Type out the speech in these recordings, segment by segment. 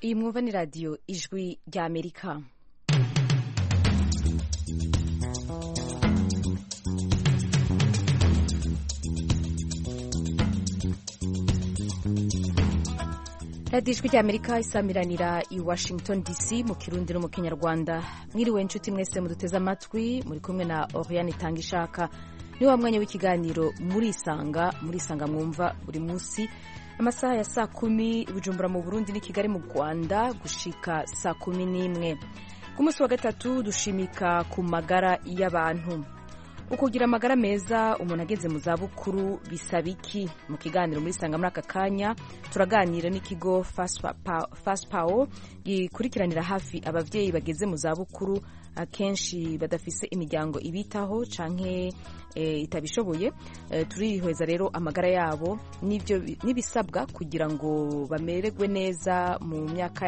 Iyi mwumva ni radiyo ijwi rya Amerika. radiyo ijwi rya Amerika isamiranira i Washington DC mu Kirundi no mu Kinyarwanda. Mwiriwe inshuti mwese muduteze amatwi, muri kumwe na Oriane Itangishaka. Ni wa mwanya w'ikiganiro murisanga mwumva buri munsi amasaha ya saa 10 Bujumbura mu Burundi ni Kigali mu Rwanda gushika saa 11. Ku munsi wa gatatu dushimika ku magara y'abantu. Ukugira amagara meza umuntu ageze mu zabukuru bisaba iki? Mu kiganiro murisanga muri aka kanya turaganira n'ikigo FastPower gikurikiranira hafi abavyeyi bageze mu zabukuru akenshi badafise imiryango ibitaho canke itabishoboye. Turihweza rero amagara yabo n'ibisabwa kugira ngo bamererwe neza mu myaka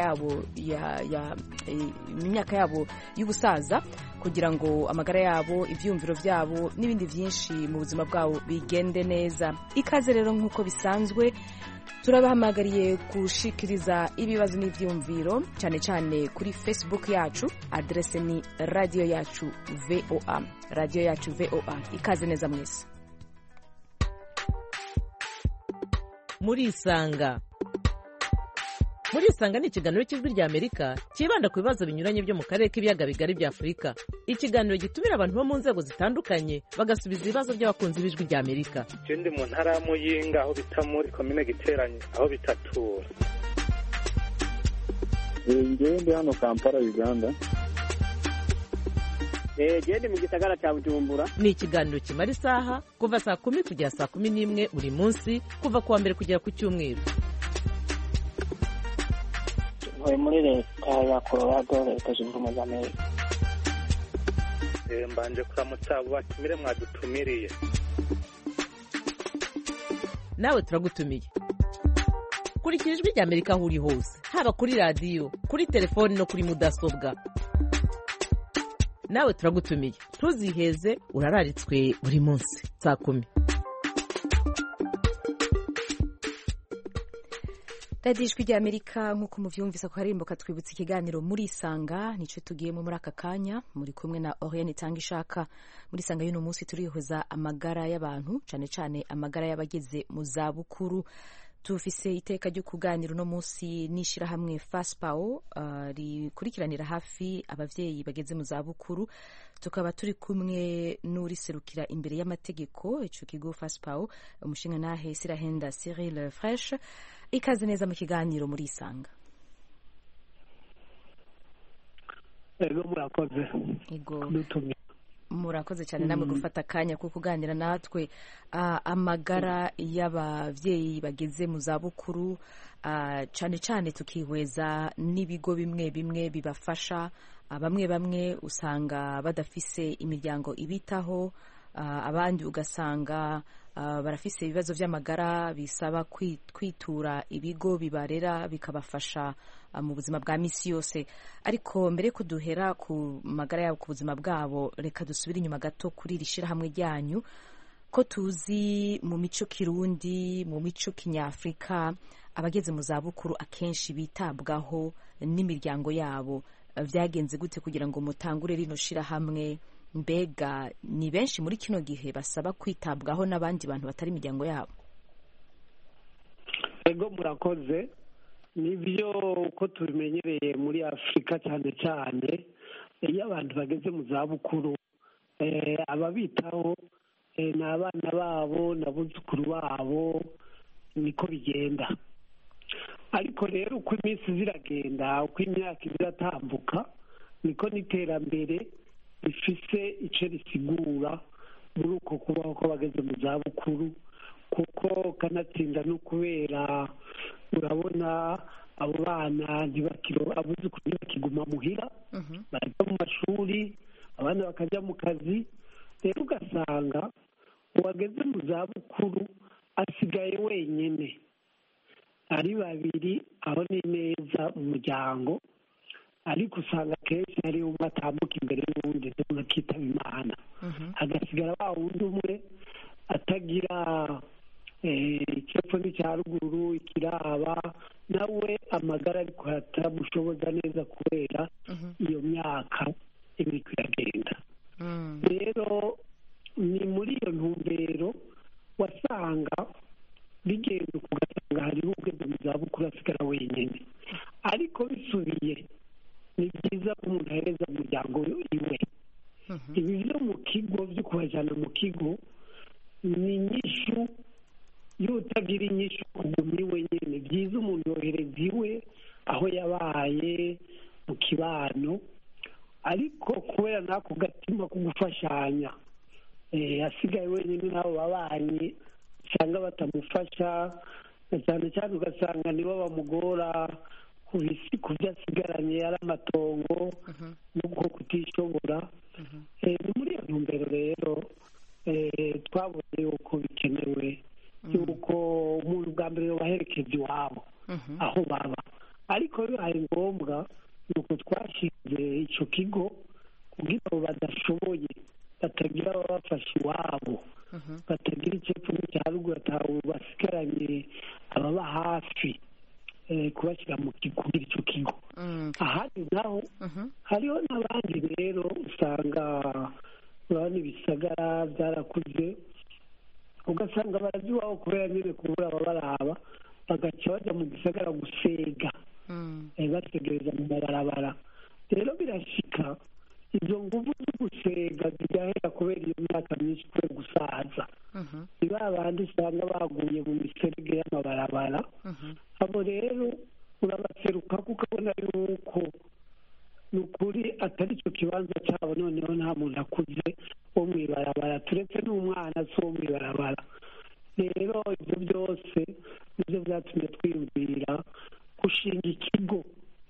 yabo y'ubusaza, kugira ngo amagara yabo, ivyumviro vyabo n'ibindi vyinshi mu buzima bwabo bigende neza. Ikaze rero nk'uko bisanzwe turabahamagariye gushikiriza ibibazo n'ivyumviro cyane cyane kuri Facebook yacu, adresse ni radio yacu VOA, radio yacu VOA. Ikaze neza mwese. Murisanga ni ikiganiro cy'ijwi rya Amerika kibanda ku bibazo binyuranye byo mu karere k'ibiyaga bigari bya Afurika. Ikiganiro gitumira abantu bo mu nzego zitandukanye bagasubiza ibibazo by'abakunzi b'ijwi rya Amerika. Ndi mu ntara ya Muyinga aho bita muri komine Giteranye aho bitatura. Ndi hano Kampala, Uganda. Ndi mu gisagara cya Bujumbura. Ni ikiganiro kimara isaha kuva saa 10 kugera saa 11 buri munsi, kuva kuwa mbere kugera ku cyumweru. Muri leta ya Colorado, leta zunze ubumwe za Amerika. Mbanje kuramutsa abo batumire mwadutumiriye. Nawe turagutumiye. Kurikira ijwi rya Amerika aho uri hose, haba kuri radio, kuri telefoni no kuri mudasobwa. Nawe turagutumiye. Ntuziheze, urararitswe buri munsi saa 10. radiyo ijwi rya Amerika nk'uko muvyumvise ko harimbo katwibutsa ikiganiro murisanga, nico tugiyemo muri aka kanya. Muri kumwe na Oriane Itangishaka. Murisanga y'uno munsi turihoza amagara y'abantu, cane cane amagara y'abageze mu zabukuru. Tufise iteka ryo kuganira uno munsi n'ishirahamwe FastPower rikurikiranira hafi abavyeyi bageze mu zabukuru. Tukaba turi kumwe n'uriserukira imbere y'amategeko ico kigo FastPower, umushingantahe Sirahenda Cyril Fresh. Ikaze neza mu kiganiro murisanga. Murakoze cyane namwe gufata akanya ko kuganira natwe. Amagara y'abavyeyi bageze mu zabukuru, cyane cyane tukihweza n'ibigo bimwe bimwe bibafasha. Bamwe usanga badafise imiryango ibitaho, abandi ugasanga barafise ibibazo vy'amagara bisaba kwitura ibigo bibarera bikabafasha mu buzima bwa misi yose. Ariko mbere ko duhera ku magara yabo, ku buzima bwabo, reka dusubire inyuma gato kuri rishira hamwe ryanyu. Ko tuzi mu mico kirundi, mu mico kinyafrika, abageze mu zabukuru akenshi bitabwaho n'imiryango yabo. Vyagenze gute kugira ngo mutangure rino shira hamwe? Mbega ni benshi muri kino gihe basaba kwitabwaho n'abandi bantu batari imiryango yabo? Ego murakoze. Nibyo uko tubimenyereye muri Afurika cyane cyane, iyo abantu bageze mu zabukuru ababitaho ni abana babo n'abuzukuru babo, niko bigenda. Ariko rero uko iminsi ziragenda, uko imyaka iratambuka, niko n'iterambere rifise ico risigura muri uko kubaho ko bageze mu zabukuru. Kuko kanatsinda no kubera urabona abo bana abuzukuru ntibakiguma muhira, bajya mu mashuri, abana bakajya mu kazi. Rero ugasanga uwageze mu zabukuru asigaye wenyine, ari babiri aho ni neza mu muryango, ariko usanga kenshi hari umwe atambuka imbere y'uwundi akitaba Imana. Hagasigara wa wundi umwe atagira icyepfo n'icya ruguru ikiraba nawe amagara ariko ataramushoboza neza kubera iyo myaka iriko iragenda. Rero ni muri iyo ntumbero wasanga bigenda ugasanga hariho ugeze mu zabukuru asigara wenyine, ariko bisubiye ni byiza ko umuntu ahereza umuryango iwe. Ibi byo mu kigo byo kubajyana mu kigo ni inyishu y'utagira inyishu kuguma iwe nyine. Byiza umuntu yohereza iwe aho yabaye mu kibano, ariko kubera n'ako gatima ko gufashanya asigaye wenyine n'abo babanyi usanga batamufasha, cyane cyane ugasanga nibo bamugora ku byo asigaranye ari amatongo n'ubwo kutishobora. Ni muri iyo ntumbero rero twabonye yuko bikenewe yuko umuntu bwa mbere baherekeza iwabo aho baba, ariko bibaye ngombwa nuko twashinze icyo kigo kugira ngo badashoboye batagira ababafasha iwabo, batagira icyepfo n'icya ruguru basigaranye ababa hafi kubashyira mu kigo kugira icyo kigo. ahandi naho hariho n'abandi rero usanga urabona ibisagara byarakuze ugasanga barazi iwabo kubera nyine kubura ababaraba bagaca bajya mu gisagara gusega bategereza mu mabarabara. Rero birashika izo nguvu zo gusega zigahera kubera iyo myaka myinshi kubera gusaza, ni ba bandi usanga baguye mu miserege y'amabarabara. abo rero urabaseruka kuko abona yuko ni ukuri atari cyo kibanza cyabo, noneho nta muntu akuze wo mu ibarabara turetse n'umwana si wo mu ibarabara. rero ibyo byose nibyo byatumye twiyumvira gushinga ikigo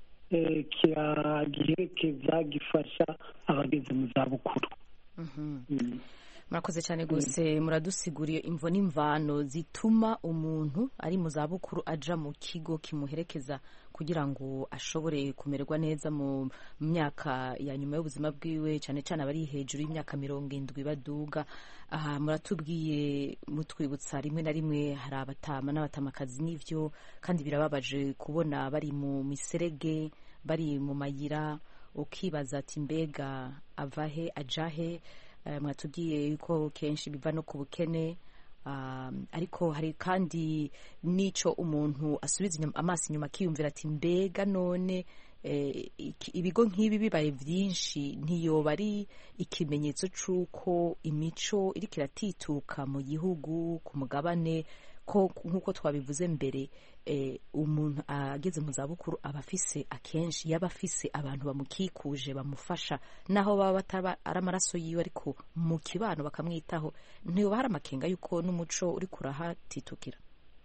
giherekeza gifasha abageze mu zabukuru. murakoze cyane rwose, muradusiguriye imvo n'imvano zituma umuntu ari mu zabukuru aja mu kigo kimuherekeza kugira ngo ashobore kumererwa neza mu myaka ya nyuma y'ubuzima bwiwe, cyane cyane abari hejuru y'imyaka 70 baduga. aha muratubwiye mutwibutsa rimwe na rimwe hari abatama n'abatamakazi, n'ivyo kandi birababaje kubona bari mu miserege, bari mu mayira, ukibaza ati mbega avahe ajahe. mwatubwiye yuko kenshi biva no ku bukene, ariko hari kandi n'icyo umuntu asubiza amaso inyuma akiyumvira ati mbega none ibigo nk'ibi bibaye byinshi ntiyoba ari ikimenyetso cy'uko imico iriko iratituka mu gihugu ku mugabane, ko nk'uko twabivuze mbere umuntu ageze mu zabukuru aba afise akenshi yaba afise abantu bamukikuje bamufasha, naho baba bataba ari amaraso yiwe ariko mu kibano bakamwitaho. ntiyoba hari amakenga yuko n'umuco uri kurahatitukira?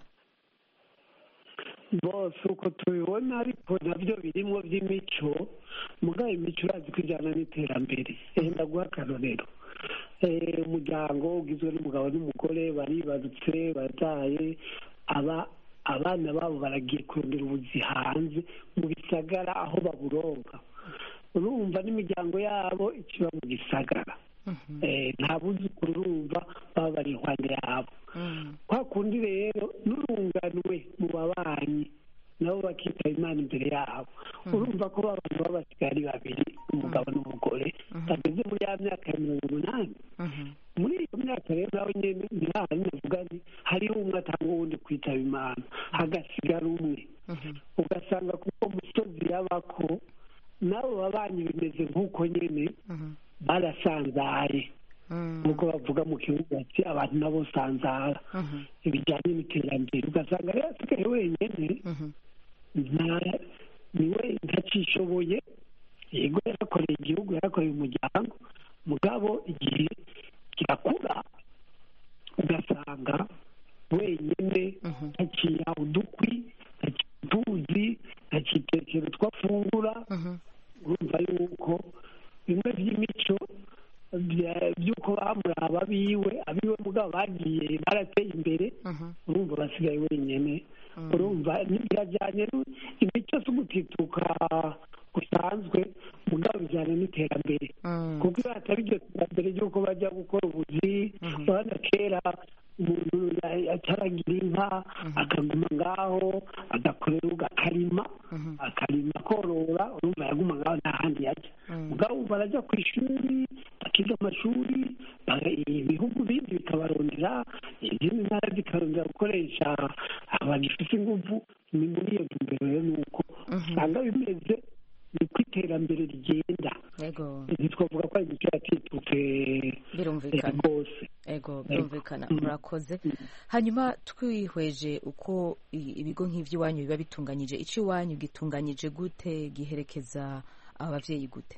bose uko tubibona, ariko nabyo birimo by'imico, mugabo imico urazi kujyana n'iterambere. ndaguha akarorero, umuryango ugizwe n'umugabo n'umugore baribarutse bataye, abana babo baragiye kurondera ubuzi hanze mu bisagara aho baburonka. urumva n'imiryango yabo ikiba mu gisagara, nta buzukuru urumva baba bari iruhande yabo. kwa kundi rero n'urunganwe mu babanyi nabo bakitaba Imana imbere yabo. urumva ko abantu baba basigaye ari babiri, umugabo n'umugore bageze muri ya myaka ya 80. muri iyo myaka rero nawe nyine navuga nti hariho umwe atanga uwundi kwitaba Imana, hagasigara umwe. ugasanga kuko musozi yabako nabo babanyi bimeze nk'uko nyine barasanzaye, nk'uko bavuga mu kibuga ati abantu nabo sanzara ibijyanye n'iterambere. ugasanga rero asigaye wenyine niwe ntacishoboye. yego yarakoreye igihugu, yarakoreye umuryango, mugabo igihe kirakura ugasanga wenyine ntakiya udukwi, ntakiduzi, ntakitekero twafungura. urumva yuko bimwe by'imico by'uko bamuraba abiwe mugabo bagiye barateye imbere, urumva basigaye wenyine. urumva birajyanye imico zo gutituka gusanzwe, mugabo bijyana n'iterambere, kuko iyo hatari iryo terambere ry'uko bajya gukora ubuzi. urabona kera umuntu acaragira inka akaguma ngaho agakorera akarima korora urumva yaguma ngaho nta handi yajya mugabo ubu barajya ku ishuri bakiga amashuri ibihugu bindi bikabarondera izindi ntara zikarondera gukoresha abantu bafite ingufu ni muri iyo ntumbero rero ni uko usanga bimeze ni ko iterambere rigenda ntitwavuga ko ari igice yatitutse rwose birumvikana murakoze hanyuma twihweje uko ibigo nk'iby'iwanyu biba bitunganyije icyo iwanyu gitunganyije gute giherekeza ababyeyi gute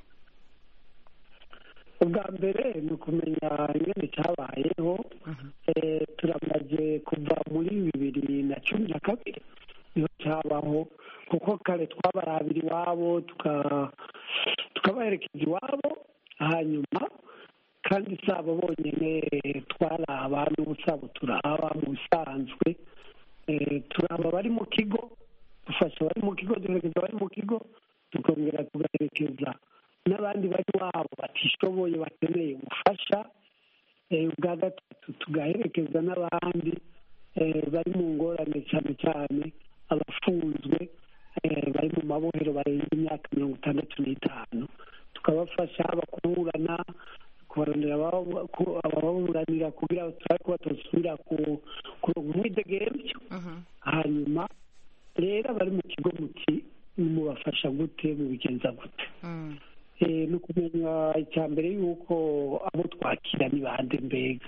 ubwa mbere ni ukumenya ingene cyabayeho turamaze kuva muri 2012 niho cyabaho kuko kare twabarabira iwabo tukabaherekeza iwabo hanyuma kandi sabo bonyine twaraba n'ubusabo turaba mu bisanzwe turaba bari mu kigo dufasha bari mu kigo duherekeza bari mu kigo tukongera tugaherekeza n'abandi bari wabo batishoboye bakeneye ubufasha ubwa gatatu tugaherekeza n'abandi bari mu ngorane cyane cyane abafunzwe bari mu mabohero barenze imyaka 65 tukabafasha bakuburana kubarondera ababuranira kugira turabe ko batosubira ku mwidegemvyo hanyuma rero bari mu kigo muti mubafasha gute mubigenza gute ni ukumenya icya mbere yuko abo twakira ni bande mbega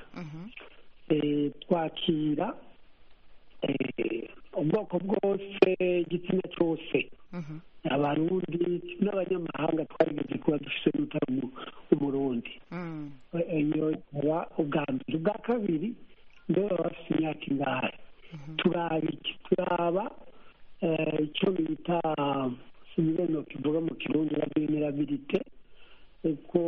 twakira ubwoko bwose igitsina cyose abarundi n'abanyamahanga twarigeze kuba dufite n'utari umurundi iyo kuba ubwa mbere ubwa kabiri mbere baba bafite imyaka ingahe turaba icyo bita sinibeno kivuga mu kirundi la vulnerabilité uko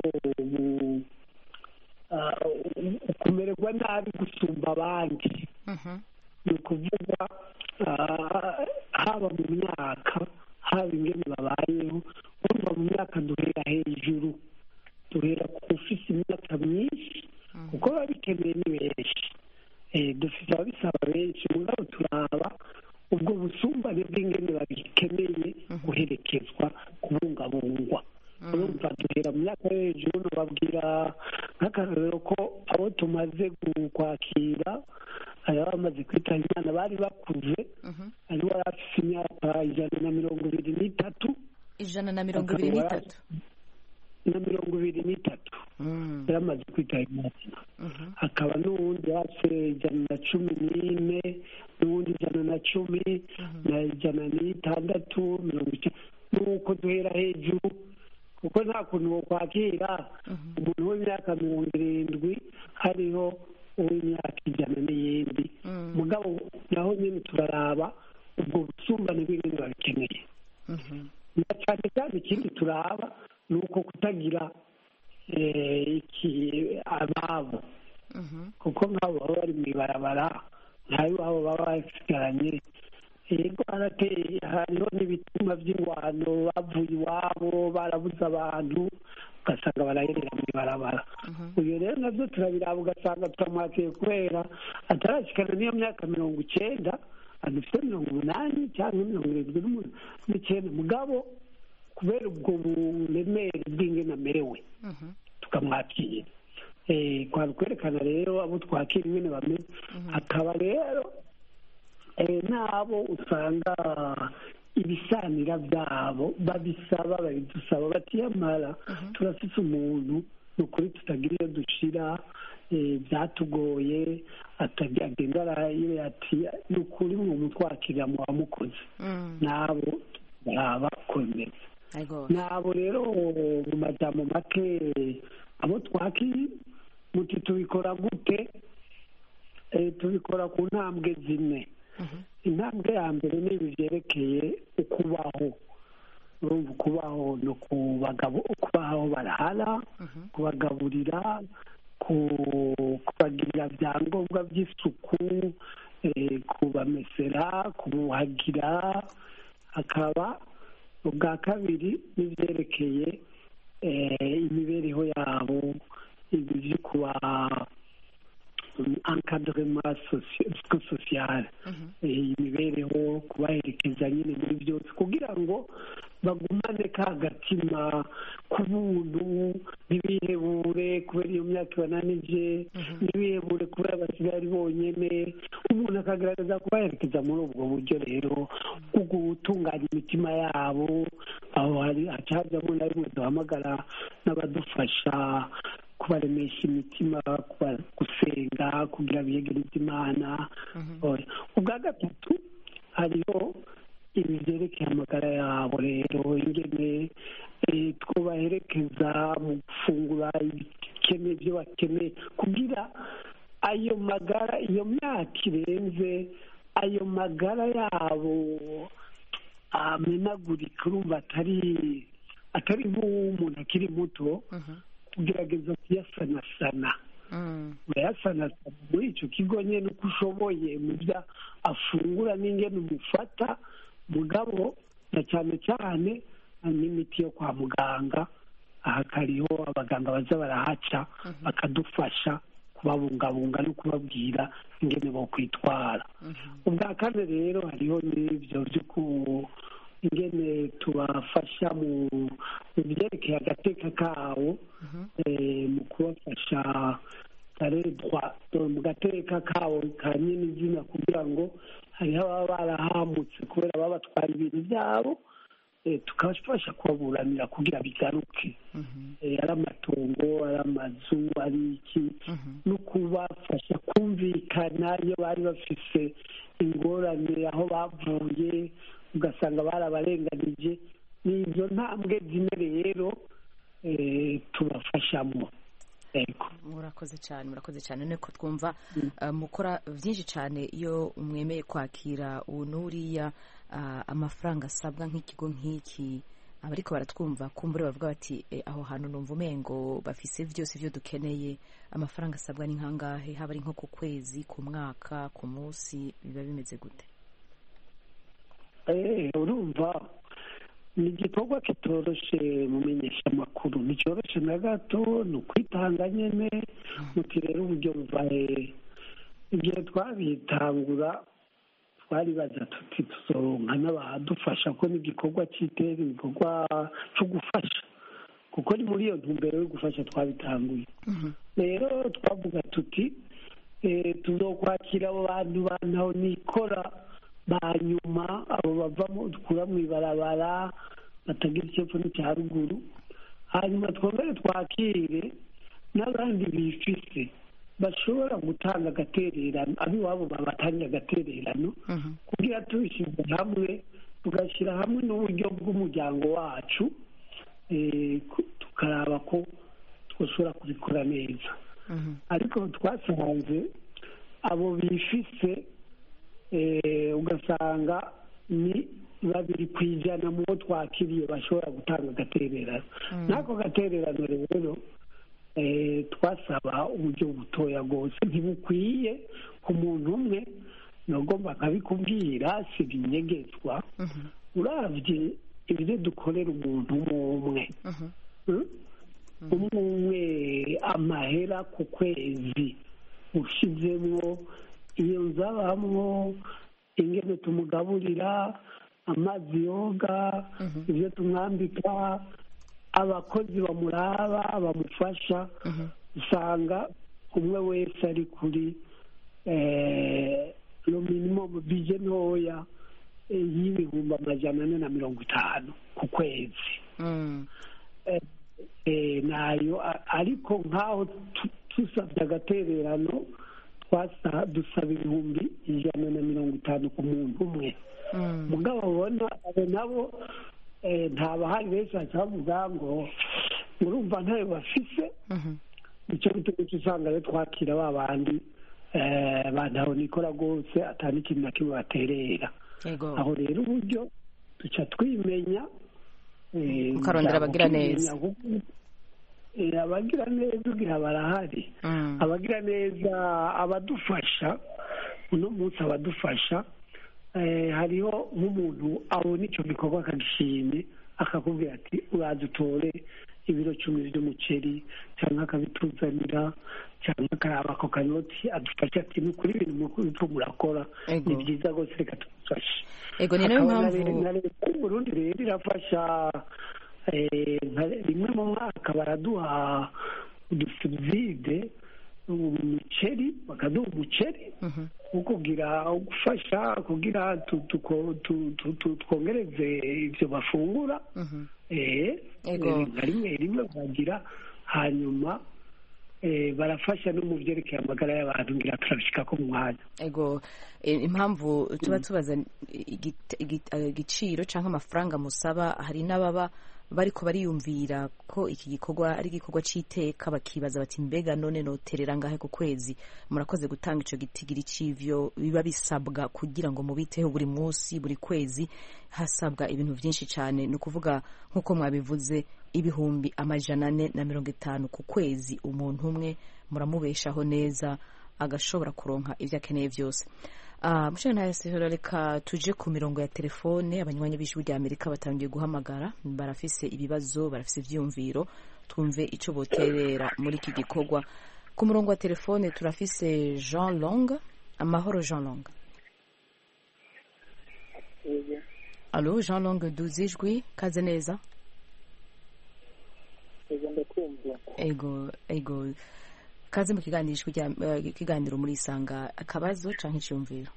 kumererwa nabi gusumba abandi ni ukuvuga haba mu myaka haba ingene babayeho urumva mu myaka duhera hejuru duhera ku ufise imyaka myinshi kuko biba bikeneye ni benshi dufite ababisaba benshi mugabo turaba ubwo busumbane bw'ingene babikeneye guherekezwa kubungabungwa urumva duhera mu myaka yo hejuru nababwira nk'akarorero ko abo tumaze kwakira hari abamaze kwitaba imana bari bakuze hari wari afite imyaka 123 yaramaze kwitaba imana hakaba n'uwundi hafi 114 n'uwundi 110 na 106 nuko duhera hejuru kuko nta kuntu wo kwakira umuntu w'imyaka 70 hariho uw'imyaka 100 n'iyindi mugabo naho nyine turaraba ubwo busumbane bw'ibintu babikeneye na cyane cyane ikindi turaba ni uko kutagira ababo kuko nk'abo baba bari mu ibarabara ntayo iwabo baba basigaranye yego harateye hariho n'ibituma by'ingwano bavuye iwabo barabuze abantu ugasanga barayerera mu ibarabara uyu rero nabyo turabiraba ugasanga turamwakiye kubera atarashikana n'iyo myaka 90 adufite 80 cyangwa 79 mugabo kubera ubwo buremere bw'ingene amerewe tukamwakira kwari kwerekana rero abo twakira ingene bameze hakaba rero n'abo usanga ibisanira byabo babisaba babidusaba batiyamara turafite umuntu ni ukuri tutagira iyo dushira byatugoye agenda arayire ati ni ukuri mu mutwakirira mu wamukoze n'abo baba komeza n'abo rero mu majambo make abo twakiri muti tubikora gute tubikora ku ntambwe zimwe intambwe ya mbere ni byerekeye ukubaho urumva ukubaho no kubaho barahara kubagaburira kubagirira byangombwa by'isuku kubamesera kubuhagira hakaba ubwa kabiri n'ibyerekeye imibereho yabo ibi byo encadrement social, imibereho, kubaherekeza nyine muri byose kugira ngo bagumane ka gatima k'ubuntu, ntibihebure kubera iyo myaka ibananije, ntibihebure kubera basigaye ari bonyine. Umuntu akagaragaza kubaherekeza muri ubwo buryo rero bwo gutunganya imitima yabo. Aho hacazamo na rimwe duhamagara n'abadufasha kubaremesha imitima, gusenga kugira biyegereze Imana. Ubwa gatatu hariho ibi byerekeye amagara yabo rero, ingene twobaherekeza mu gufungura ibyo bakeneye kugira ayo magara, iyo myaka irenze, ayo magara yabo amenagurika, urumva atari nk'umuntu akiri muto, kugerageza kuyasanasana, urayasanasana muri icyo kigo nyine uko ushoboye mu byo afungura n'ingene umufata, mugabo na cyane cyane n'imiti yo kwa muganga. Aha kariho abaganga baza barahaca bakadufasha kubabungabunga no kubabwira ingene bo kwitwara. Ubwa kane rero hariho n'ibyo ingene tubafasha mu byerekeye agateka kabo, mu kubafasha mu gateka kabo ka nyine izina, kugira ngo hariho ababa barahamutse kubera baba batwara ibintu byabo, tukabafasha kubaburanira kugira bigaruke, ari amatungo, ari amazu, ari iki, no kubafasha kumvikana iyo bari bafise ingorane aho bavuye ugasanga barabarenganije. Ni izo ntambwe zimwe rero tubafashamo. Murakoze cyane niko twumva mukora byinshi cyane iyo mwemeye kwakira ubu n'uriya amafaranga asabwa nk'ikigo nk'iki. Abariko baratwumva kumbure bavuga bati aho hantu numva umengo bafise byose byo dukeneye, amafaranga asabwa ni nkangahe, haba ari nko ku kwezi, ku mwaka, ku munsi, biba bimeze gute? Urumva ni igikorwa kitoroshe mu menyeshamakuru, nticyoroshye na gato, ni ukwitanga nyine. Muti rero uburyo buva igihe twabitangura twaribaza tuti tuzoronka n'abadufasha, ko n'igikorwa cy'itera, igikorwa cyo gufasha, kuko ni muri iyo ntumbero yo gufasha twabitanguye. Rero twavuga tuti tuzokwakira abo bantu bantaho nikora ba nyuma, abo bavamo dukura mu ibarabara batagira icyepfo n'icya ruguru, hanyuma twongere twakire n'abandi bifise bashobora gutanga agatererano, ab'iwabo babatanga agatererano, kugira tubishyize hamwe, tugashyira hamwe n'uburyo bw'umuryango wacu, tukaraba ko twashobora kubikora neza. Ariko twasanze abo bifise ugasanga ni 2% mu bo twakiriye bashobora gutanga agatererano. N'ako gatererano rero twasaba uburyo butoya rwose, ntibukwiye ku muntu umwe, nagomba nkabikubwira, si ibinyegezwa. Uravye ibyo dukorera umuntu umwe umwe, amahera ku kwezi ushizemwo, iyo nzabamwo, ingene tumugaburira, amazi yoga, ibyo tumwambika, abakozi bamuraba bamufasha, usanga umwe wese ari kuri no minimum bije ntoya y'ibihumbi 450 ku kwezi. Nayo ariko nk'aho tusabye agatererano dusaba ibihumbi 150 ku muntu umwe. Mugabo abona abo nabo ntabahari benshi bavuga ngo urumva ntayo bafise, nicyo gituma usanga rero twakira ba bandi bantaho nikora rwose atari ikintu na kimwe baterera. Aho rero uburyo duca twimenya, ukarondera abagira neza. Abagira neza ugira barahari, abagira neza abadufasha. Uno munsi abadufasha hariho nk'umuntu abona icyo gikorwa akagishimye, akakubwira ati uraza utore ibiro 10 by'umuceri cyangwa akabituzanira cyangwa akaraba ako kanoti adufasha ati ni kuri ibintu mukuru murakora ni byiza rwose reka tugufashe. Ego ni nayo mpamvu na leta y'u Burundi rero irafasha rimwe mu mwaka baraduha udusubside umuceri bakaduha umuceri kugira gufasha kugira twongereze ibyo bafungura rimwe bagira hanyuma barafasha no mu byerekeye amagara y'abantu ngira turabishika ko mu mwanya. Ego impamvu tuba tubaza igiciro cyangwa amafaranga musaba, hari n'ababa bariko bariyumvira ko iki gikorwa ari igikorwa c'iteka bakibaza bati mbega none noterera ngahe ku kwezi. Murakoze gutanga ico gitigiri c'ivyo biba bisabwa kugira ngo mubiteho buri munsi buri kwezi, hasabwa ibintu vyinshi cyane, ni ukuvuga nk'uko mwabivuze ibihumbi 450 ku kwezi. Umuntu umwe muramubeshaho neza agashobora kuronka ivyo akeneye vyose. Mushana reka tuje ku mirongo ya telefone. Abanywanyi b'ijwi rya Amerika batangiye guhamagara, barafise ibibazo, barafise ivyumviro, twumve ico boterera muri iki gikorwa. Ku murongo wa telefone turafise Jean Long. Amahoro Jean Long. Allo Jean Long, duzijwi kaze neza. Ego kaze mu kiganiro muri Isanga, akabazo canke icyumviro.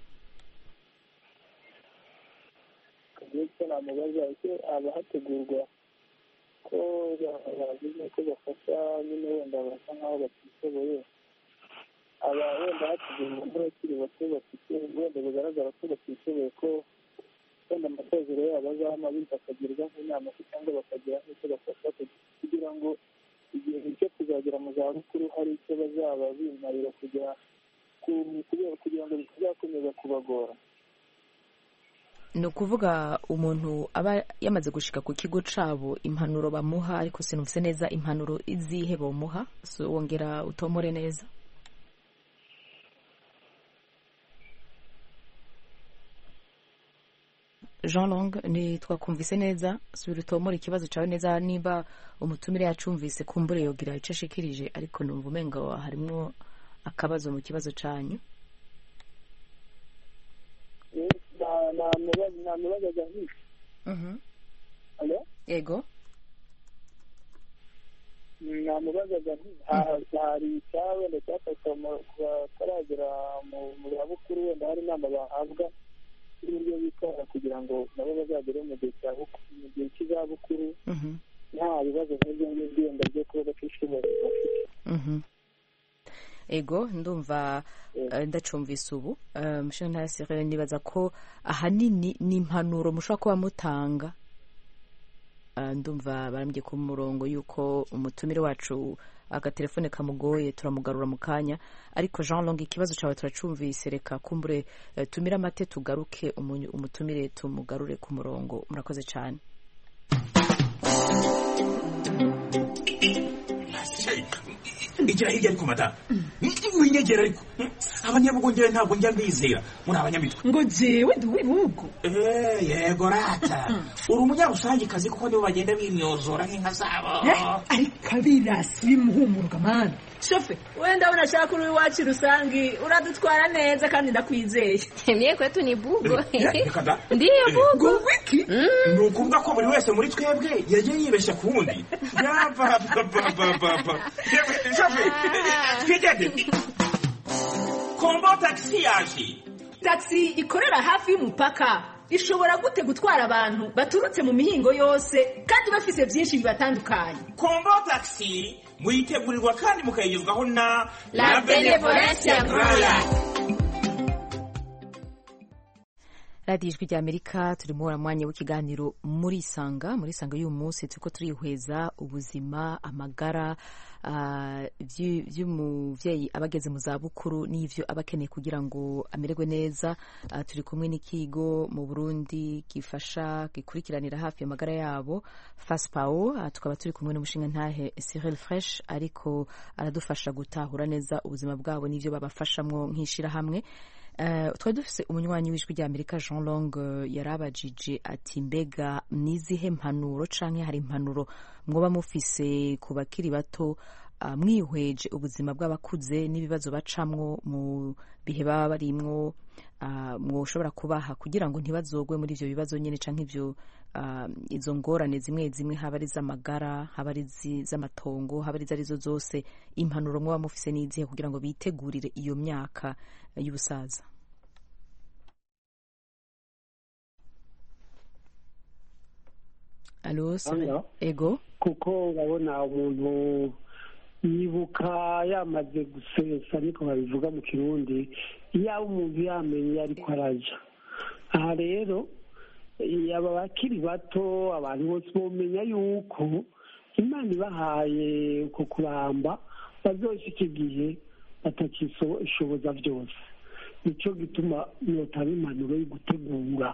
Ndetse namubaza icyo abahategurwa ko bagize ko bafasha nyine wenda basa nkaho batishoboye, aba wenda hategurwa n'abakiri bato bafite wenda bigaragara ko batishoboye, ko wenda amasezero yabo azama bakagirwa nk'inama cyangwa bakagira n'icyo bafasha kugira ngo igihe cyo kuzagera mu zabukuru hari icyo bazaba bimarira kugira ngo bitazakomeza kubagora. Ni ukuvuga umuntu aba yamaze gushika ku kigo cabo, impanuro bamuha, ariko sinumvise neza impanuro izihe bomuha, so wongera utomore neza. Jean Long, ni twakumvise neza, subira utomore ikibazo cawe neza, niba umutumire yacumvise kumbure yogira ico ashikirije, ariko numva umengo harimwo akabazo mu kibazo canyu. namubazaga nti ego namubazaga nti hari icyaha wenda cyafashwa bataragera mu zabukuru, wenda hari inama bahabwa n'uburyo bitwara kugira ngo nabo bazagere mu gihe cy'izabukuru nta bibazo nk'ibyo ngibyo wenda byo kuba batishoboye bafite. Ego ndumva ndacumvise ubu. Mushana Cyril, nibaza ko ahanini ni impanuro mushobora kuba mutanga. Ndumva barambye ku murongo yuko umutumire wacu agatelefone kamugoye, turamugarura mu kanya, ariko Jean Long ikibazo cyawe turacumvise, reka kumbure tumira amate tugaruke umutumire tumugarure ku murongo. Murakoze cyane. Igira hirya ariko mata winyegera ariko abanyabugongera ntabwo njya mbizera muri abanyamitwe ngo jewe duwibugo yego rata uri umunyarusangi kazi kuko nibo bagenda bimyozora nk'inka zabo ariko abirasi bimuhumuruka mana shofe wenda unashaka uri wacu rusangi uradutwara neza kandi ndakwizeye. Mie kwetu ni bugo. Ndiyo bugo wiki ni ukuvuga ko buri wese muri twebwe yagiye yibeshya ku wundi. Shofe twigende kombo taxi yaje. Taxi ikorera hafi y'umupaka ishobora gute gutwara abantu baturutse mu mihingo yose kandi bafise byinshi bibatandukanye. Kombo taxi muyitegurirwa kandi mukayigezwaho na La Benevolencia Royal. Radio Ijwi rya Amerika, turi mu mwanya w'ikiganiro muri Isanga. Muri Isanga y'uyu munsi turiko turihweza ubuzima, amagara by'umuvyeyi abageze mu zabukuru n'ivyo abakeneye kugira ngo amererwe neza. Turi kumwe n'ikigo mu Burundi gifasha gikurikiranira hafi amagara yabo FASPAO. Tukaba turi kumwe n'umushinga ntahe Cyril Fresh, ariko aradufasha gutahura neza ubuzima bwabo n'ivyo babafashamwo nk'ishira hamwe. twari dufise umunywanyi w'ijwi rya Amerika Jean Long yarabajije ati mbega nizihe mpanuro canke hari impanuro mwoba mufise ku bakiri bato mwihweje ubuzima bw'abakuze n'ibibazo bacamwo mu bihe baba barimwo, mwoshobora kubaha kugira ngo ntibazogwe muri ivyo bibazo nyene canke ivyo izo ngorane zimwe zimwe, haba ari z'amagara, haba ari z'amatongo, haba ari arizo zose, impanuro mwoba mufise n'izihe kugira ngo bitegurire iyo myaka y'ubusaza? Alo, ego, kuko urabona umuntu yibuka yamaze gusesa, niko babivuga mu Kirundi, iyo umuntu yamenye ariko araja. Aha rero aba bakiri bato, abantu bose bomenya yuko Imana ibahaye uko kuramba bazoshika igihe batakishoboza byose. Nico gituma notaba impanuro yo gutegura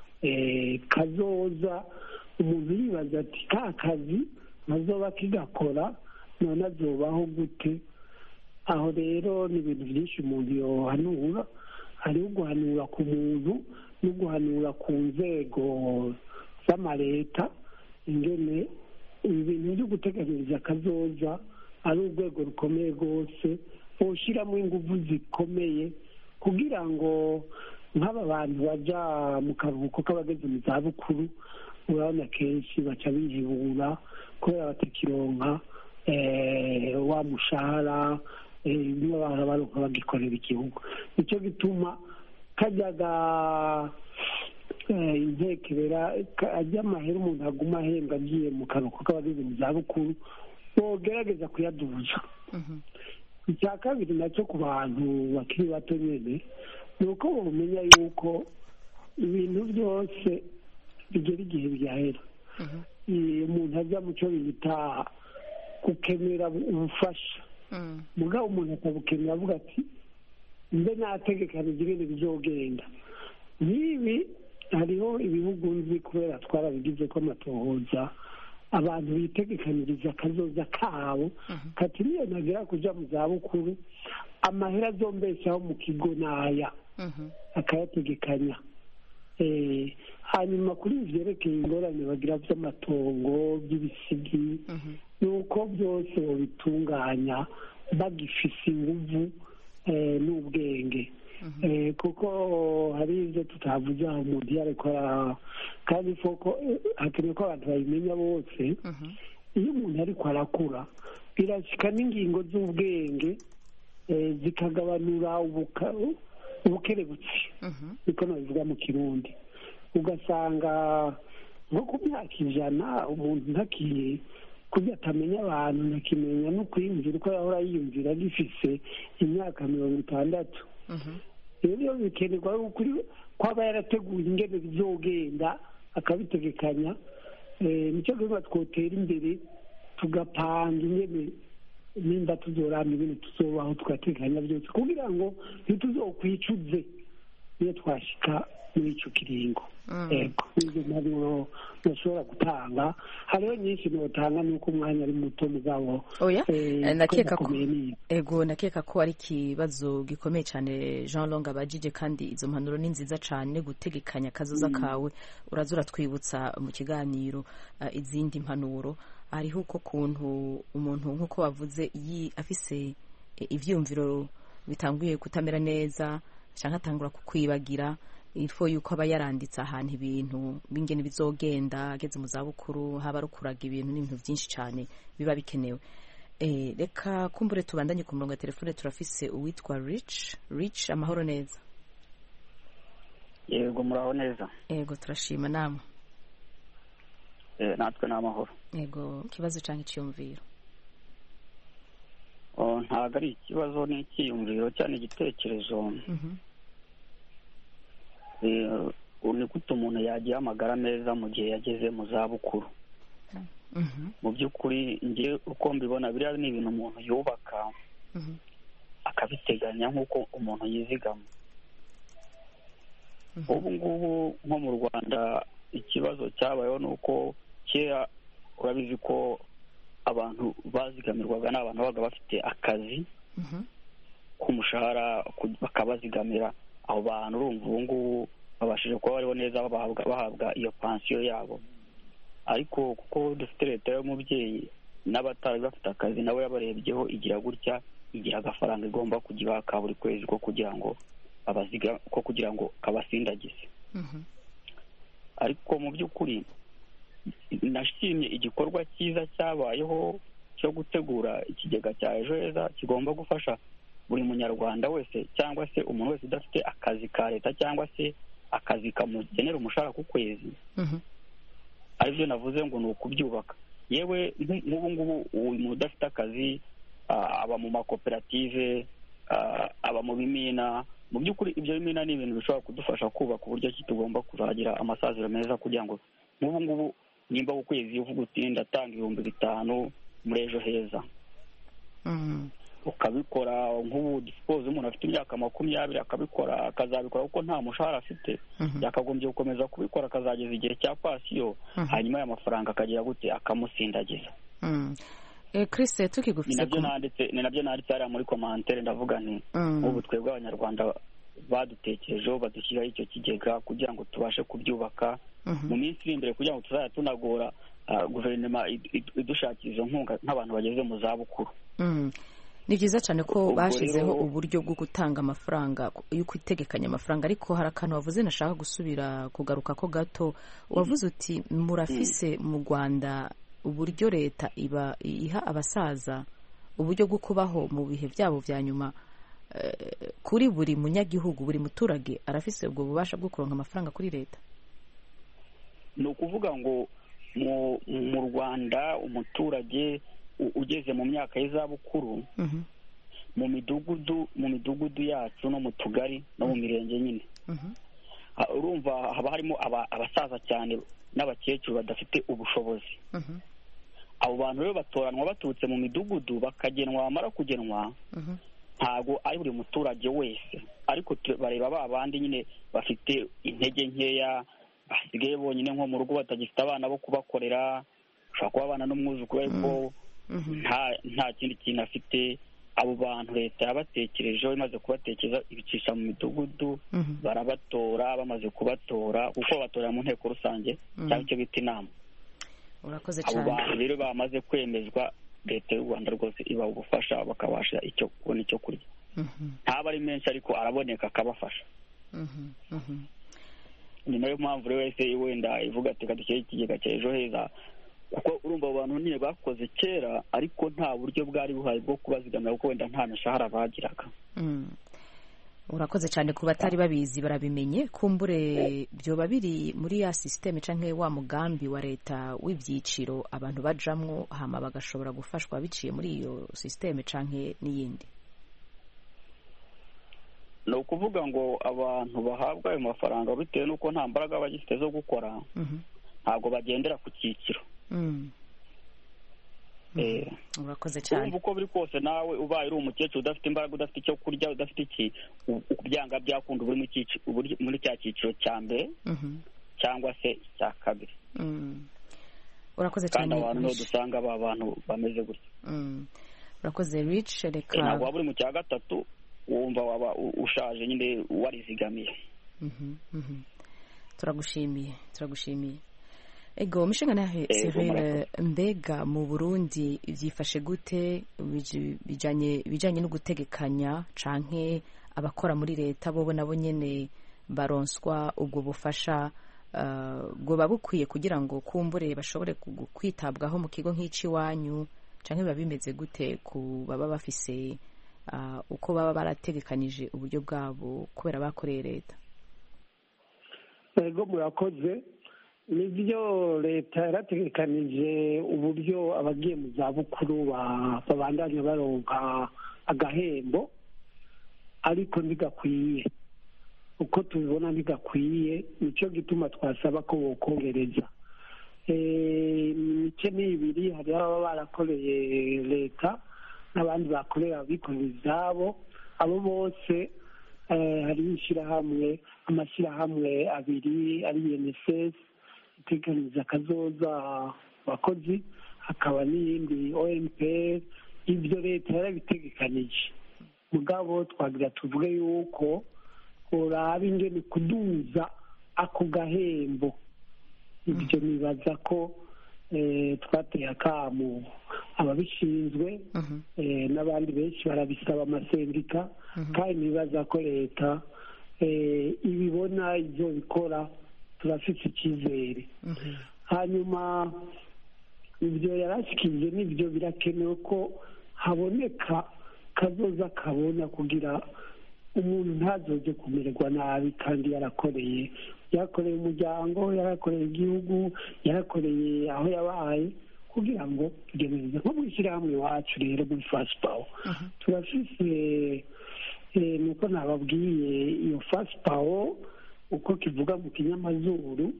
kazoza. Umuntu yibaza ati ka kazi nazoba kigakora none azobaho gute? Aho rero ni ibintu byinshi umuntu yohanura, hariho guhanura ku muntu no guhanura ku nzego z'amaleta, ingene ibintu byo guteganyiriza akazoza ari urwego rukomeye rwose, boshiramo ingufu zikomeye kugira ngo nk'aba bantu baja mu karuhuko k'abageze mu zabukuru, urabona kenshi baca bihebura kubera batakironka wa mushahara niba baronka bagikorera igihugu. Nicyo gituma kajyaga intekerera ajya amahera umuntu aguma ahembwa agiye mu karuhuko k'abageze mu zabukuru, bogerageza kuyaduza. Icya kabiri nacyo ku bantu bakiri bato nyene ni uko bamenya yuko ibintu byose bigera igihe byahera. Umuntu ajya mu cyo bita gukenera ubufasha, mugabo umuntu akabukenera avuga ati mbe nategekanije ibintu bizogenda. Nibi hariho ibihugu nzi kubera twarabigize ko amatohoza, abantu bitegekaniriza akazoza kabo, kati niyo nagera kuja mu zabukuru amahera azombeshaho mu kigo naya, akayategekanya. Hanyuma kuri ivyerekeye ingorane bagira vy'amatongo, by'ibisigi, nuko byose babitunganya bagifise inguvu n'ubwenge, kuko hari ivyo tutavuze aho umuntu yarekora, kandi foko hakenewe ko abantu babimenya bose. Iyo umuntu ariko arakura birashika n'ingingo z'ubwenge zikagabanura ubukerebutsi, niko nabivuga mu Kirundi. Ugasanga nko ku myaka 100 umuntu ntakiye kurya atamenya abantu, ntakimenya no kwiyumvira uko yahora yiyumvira agifise imyaka 60. Rero bikenerwa ukuri kwaba yarateguye ingene bizogenda akabitegekanya. Nicyo gituma twotera imbere tugapanga ingene nimba tuzorana ibintu tuzobaho, tugateganya byose kugira ngo ntituzokwicuze iyo twashika muri ico kiringo. Izo ntabwo nashobora gutanga, hariho nyinshi notanga nuko umwanya ari muto mugabo. Nakeka ko ari ikibazo gikomeye cyane Jean Long abajije, kandi izo mpanuro ni nziza cyane, gutegekanya akazoza kawe. Uraza uratwibutsa mu kiganiro izindi mpanuro. Hariho uko kuntu umuntu nk'uko wavuze afise ivyumviro bitanguye kutamera neza cyangwa atangura kukwibagira, ifo yuko aba yaranditse ahantu ibintu bingene bizogenda ageze mu zabukuru, haba ari ukuraga ibintu n'ibintu byinshi cyane biba bikenewe. Reka kumbure tubandanye ku murongo wa telefone. Turafise uwitwa Rich. Amahoro neza? Yego, muraho neza. Yego, turashima. namwe? Natwe ni amahoro. Yego, ikibazo cyangwa icyiyumviro? Ntabwo ari ikibazo, ni icyiyumviro cyane, igitekerezo. Ni gute umuntu yagira amagara meza mu gihe yageze mu zabukuru? Mu by'ukuri njye uko mbibona, biriya ni ibintu umuntu yubaka akabiteganya nk'uko umuntu yizigama. Ubu ngubu nko mu Rwanda ikibazo cyabayeho ni uko kera urabizi ko abantu bazigamirwaga n'abantu babaga bafite akazi k'umushahara bakabazigamira, abo bantu urumva ubu ngubu babashije kuba bariho neza bahabwa iyo pansiyo yabo. Ariko kuko dufite leta y'umubyeyi n'abatari bafite akazi nabo yabarebyeho igira gutya, igira agafaranga igomba kugira ka buri kwezi ko kugira ngo kabasindagize. Ariko mu by'ukuri nashimye igikorwa cyiza cyabayeho cyo gutegura ikigega cya ejo heza kigomba gufasha buri munyarwanda wese cyangwa se umuntu wese udafite akazi ka leta cyangwa se akazi kamugenera umushahara ku kwezi. Aribyo navuze ngo ni ukubyubaka. Yewe nk'ubu ngubu umuntu udafite akazi aba mu makoperative, aba mu bimina. Mu by'ukuri ibyo bimina ni ibintu bishobora kudufasha kubaka uburyo ki tugomba kuzagira amasaziro meza, kugira ngo nk'ubu ngubu nimba ku kwezi uvuga uti ndatanga 5,000 muri ejo heza, ukabikora nk'ubu dispose umuntu afite imyaka 20 akabikora akazabikora kuko nta mushahara afite, yakagombye gukomeza kubikora akazageza igihe cya pasiyo, hanyuma aya mafaranga akagira gute akamusindagiza. Chris tukigufise ni nabyo nanditse hariya muri commentaire ndavuga nti ubu twebwe abanyarwanda badutekerejeho badushyiraho icyo kigega kugira ngo tubashe kubyubaka mu minsi iri imbere, kugira ngo tuzajya tunagora guverinoma idushakira izo nkunga nk'abantu bageze mu zabukuru. Ni byiza cyane ko bashyizeho uburyo bwo gutanga amafaranga yo kwitegekanya amafaranga, ariko hari akantu wavuze nashaka gusubira kugaruka ko gato. Wavuze uti murafise mu Rwanda uburyo leta iha abasaza uburyo bwo kubaho mu bihe byabo vya nyuma. Kuri buri munyagihugu, buri muturage arafise ubwo bubasha bwo kuronka amafaranga kuri leta. Ni ukuvuga ngo mu Rwanda umuturage ugeze mu myaka y'izabukuru mu midugudu yacu no mu tugari no mu mirenge nyine, urumva haba harimo abasaza cyane n'abakecuru badafite ubushobozi. Abo bantu rero batoranwa baturutse mu midugudu bakagenwa, bamara kugenwa ntago ari buri muturage wese, ariko bareba ba bandi nyine bafite intege nkeya, basigaye bonyine nko mu rugo batagifite abana bo kubakorera, ushobora kuba abana n'umwuzukuru ariko nta kindi kintu afite. Abo bantu leta yabatekerejeho, imaze kubatekereza ibicisha mu midugudu, barabatora. Bamaze kubatora kuko batorera mu nteko rusange cyangwa icyo bita inama. Urakoze cyane. Abo bantu rero bamaze kwemezwa, leta y'u Rwanda rwose ibaha ubufasha bakabasha kubona icyo kurya. Ntaba ari menshi ariko araboneka akabafasha. Ni nayo mpamvu rero wese wenda ivuga ati kadushyire ikigega cya ejo heza, kuko urumva abo bantu niyo bakoze kera ariko nta buryo bwari buhaye bwo kubazigamira kuko wenda nta mishahara bagiraga. Urakoze cyane ku batari babizi barabimenye. Kumbure byoba biri muri ya systeme canke wa mugambi wa leta w'ibyiciro abantu bajamwo hama bagashobora gufashwa biciye muri iyo systeme canke n'iyindi. Ni ukuvuga ngo abantu bahabwa ayo mafaranga bitewe n'uko nta mbaraga bagifite zo gukora, ntabwo bagendera ku cyiciro. Urakoze cyane. Urumva uko biri kose nawe ubaye uri umukecuru udafite imbaraga, udafite icyo kurya, udafite iki, byanga byakunda uri muri cya cyiciro cya mbere cyangwa se icya kabiri. Urakoze cyane. Kandi abantu dusanga aba bantu bameze gutya. Urakoze Rich. Reka ntabwo waba uri mu cya gatatu wumva waba ushaje nyine warizigamiye. Turagushimiye. Ego mishinga nahe Cyril, mbega mu Burundi byifashe gute bijanye no gutegekanya canke abakora muri leta bo nabo nyene baronswa ubwo bufasha bwo babukwiye kugira ngo kumbure bashobore kwitabwaho mu kigo nk'ici wanyu, canke biba bimeze gute ku baba bafise uko baba barategekanije uburyo bwabo kubera bakoreye leta? Ego murakoze. Nibyo leta yarategekanije uburyo abagiye mu zabukuru babandanya baronka agahembo, ariko ntigakwiye. Uko tubibona ntigakwiye, nicyo gituma twasaba ko bokongereza. Imice n'ibiri, hari ababa barakoreye leta n'abandi bakorera abikorera izabo. Abo bose hari amashyirahamwe abiri ari UNSS iteganyiriza akazoza abakozi, hakaba n'iyindi OMPR. Ibyo leta yarabitegekanije, mugabo twagira tuvuge yuko tworaba ingene kuduza ako gahembo. Ibyo nibaza ko twateye akamo ababishinzwe n'abandi benshi barabisaba amasendika, kandi nibaza ko leta ibibona ibyo bikora, turafite icyizere. hanyuma ibyo yarashikije n'ibyo birakenewe ko haboneka kazoza kabona kugira umuntu ntazoze kumererwa nabi, kandi yarakoreye umuryango, yarakoreye igihugu, yarakoreye aho yabaye, kugira ngo tugerageze nko mu ishyirahamwe iwacu rero muri FASPAO turafise nuko nababwiye iyo FASPAO uko kivuga mu kinyamazuru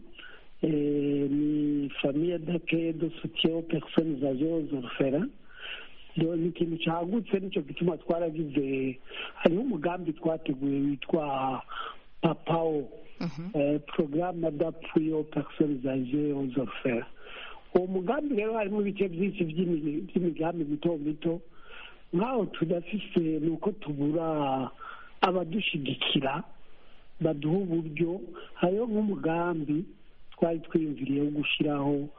ni famille d'accueil de soutien aux personnes âgées aux orphelins. ni ikintu cyagutse, nicyo gituma twaragize, hariho umugambi twateguye witwa PAPAO, programme d'appui aux personnes âgées aux orphelins. uwo mugambi rero harimo ibice byinshi by'imigambi mito mito, nk'aho tudafise ni uko tubura abadushigikira baduha uburyo. hariho nk'umugambi twari twiyumviriye wo gushyiraho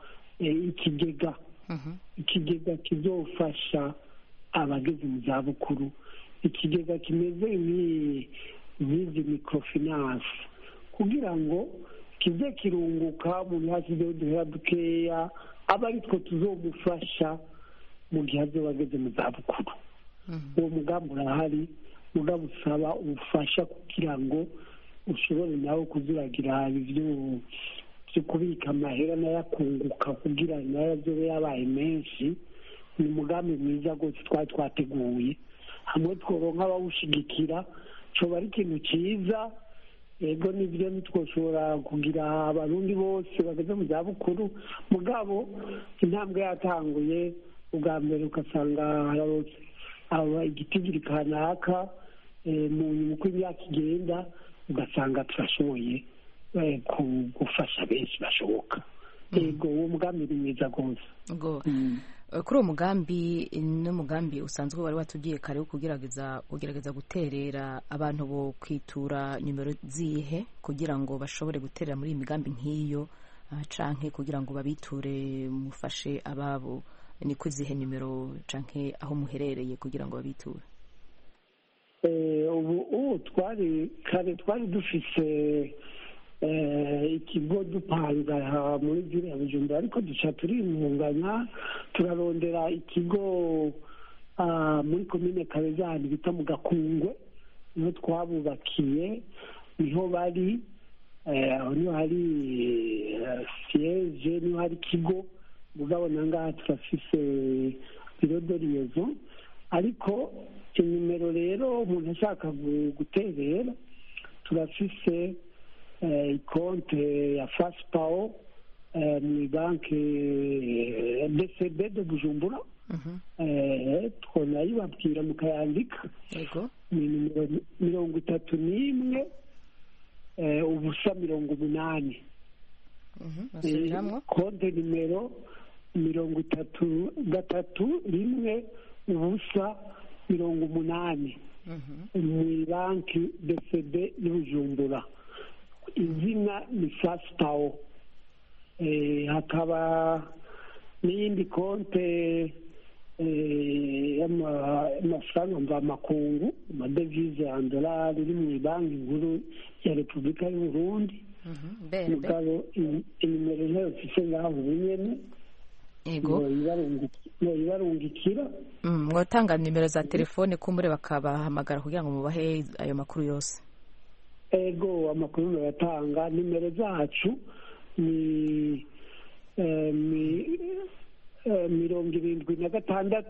ikigega kizofasha abageze mu zabukuru, ikigega kimeze nk'izi microfinance, kugira ngo kize kirunguka umuntu hasizeho uduhera dukeya, aba ari two tuzomufasha mu gihe azoba ageze mu zabukuru. uwo mugambi urahari, mugabo usaba ubufasha kugira ngo ushobore nawe kuzuragira ibyo kubika amahera n'ayakunguka kugira nayo azobe yabaye menshi. ni umugambi mwiza rwose twari twateguye, hamwe tworonka abawushigikira coba ari ikintu cyiza. yego nibyo ntitwoshobora kugira abarundi bose bageze mu zabukuru, mugabo intambwe yatanguye. ubwa mbere ugasanga hararose igitigiri kanaka, mu nyuma uko imyaka igenda ugasanga turashoboye gufasha benshi bashoboka. yego uwo mugambi ni mwiza rwose. kuri uwo mugambi n'umugambi usanzwe wari watubwiye kare wo kugerageza guterera abantu bo kwitura nimero zihe kugira ngo bashobore guterera muri iyi migambi nk'iyo, canke kugira ngo babiture mufashe ababo, ni ko zihe nimero canke aho muherereye kugira ngo babiture? ubu twari dufise ikigo dupanga muri ziriya Bujumbura, ariko duca turimunganya turarondera ikigo muri komine Kabezani bita mu Gakungwe, niho twabubakiye, niho bari, niho hari siège, niho hari ikigo. mugabo nangaha turafise biro de liaison, ariko inimero rero umuntu ashaka guterera turafise ikonte ya FASPAO mu banki BCB de Bujumbura. twonayibabwira mukayandika, ni nimero 31 ubusa 80. konte nimero 33 ubusa 80 mu banki BCB y'Ubujumbura. izina ni FASPAO. hakaba n'iyindi konte y'amafaranga mvamakungu, amadevize ya dolari, iri mu banki nkuru ya Repubulika y'u Burundi. mugabo inimero ntayo mfise ngaho ubu nyene. ibarungikira mwotanga nimero za telefone kumbure bakabahamagara kugira ngo mubahe ayo makuru yose. ego amakuru murayatanga. nimero zacu ni 76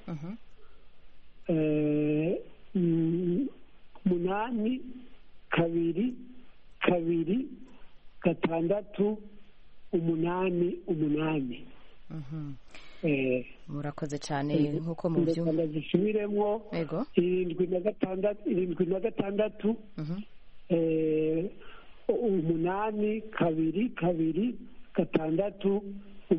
8 2 2 6 8 8. murakoze cyane nkuko mubyumva. zisubiremo 76 8 2 2 6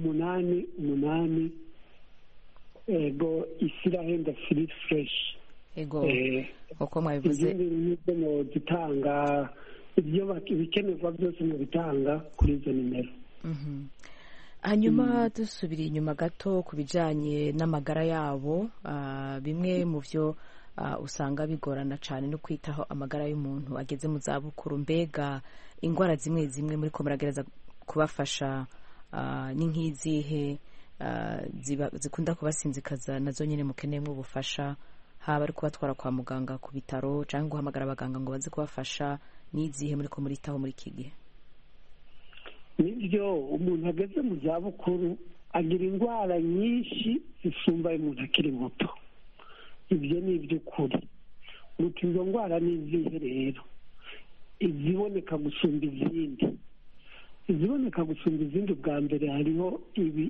8 8. ego Isirahenda Philip Fresh. ego uko mwabivuze ibyo zitanga ibyo bikenerwa byose mu bitanga kuri izo nimero. hanyuma dusubira inyuma gato ku bijyanye n'amagara yabo, bimwe mu byo usanga bigorana cyane no kwitaho amagara y'umuntu ageze mu zabukuru. Mbega indwara zimwe zimwe muri ko muragereza kubafasha ni nk'izihe zikunda kubasinzikaza nazo nyine mukeneyemo ubufasha, haba ari kubatwara kwa muganga ku bitaro cyangwa guhamagara abaganga ngo baze kubafasha? n'izihe muri ko muritaho muri iki gihe? nibyo umuntu ageze mu zabukuru agira indwara nyinshi zisumba umuntu akiri muto. ibyo ni iby'ukuri. muti izo ndwara ni izihe rero? iziboneka gusumba izindi. iziboneka gusumba izindi, bwa mbere hariho ibi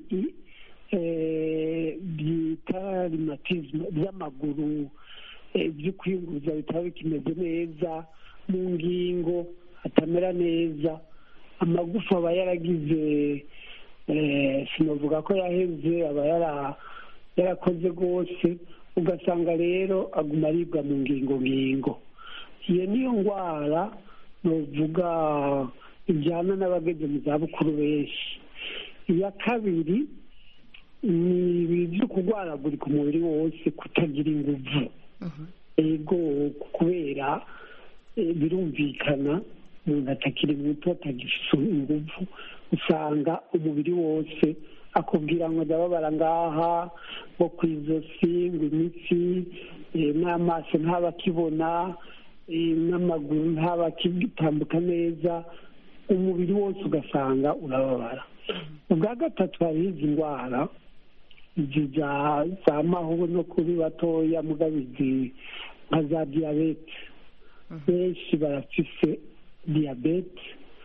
byita rimatisme by'amaguru, ibyo kwiyunguruza bitaba bikimeze neza, mu ngingo hatamera neza, amagufa aba yaragize sinavuga ko yaheze, aba yarakoze rwose, ugasanga rero aguma aribwa mu ngingo. iyo niyo ndwara novuga ijyana n'abageze mu zabukuru benshi. iya kabiri ni ibi byo kurwaragurika umubiri wose, kutagira inguvu. ego kubera birumvikana umuntu atakiri muto atagifite inguvu, usanga umubiri wose akubwira ngo ndababara ngaha, ngo ku izosi, ngo imitsi, n'amaso ntaba akibona, n'amaguru ntaba akitambuka neza, umubiri wose ugasanga urababara. ubwa gatatu hari izi ndwara zamaho no kuri batoya mugabizi nka za diyabete. benshi barafise diyabete,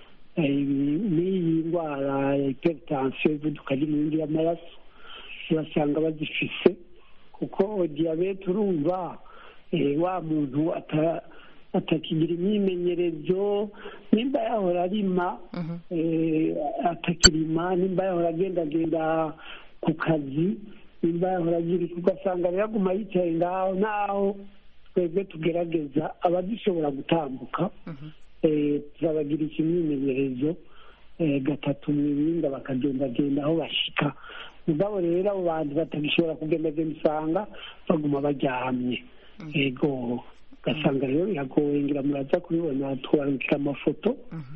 n'iyi ndwara ya hypertension, ivuduka ry'umurindi w'amaraso, urasanga bazifise. kuko diyabete urumva wa muntu atakigira imyimenyerezo, nimba yahora arima atakirima, nimba yahora agendagenda ku kazi, nimba yahora agira, ugasanga rero aguma yicaye ngaho. naho twebwe tugerageza abadishobora gutambuka, turabagirisha imyimenyerezo gatatu mu ibinga, bakagendagenda aho bashika. mugabo rero abo bantu batagishobora kugendagenda usanga baguma baryamye. ego ugasanga rero biragoye, ngira muraza kubibona, twandika amafoto,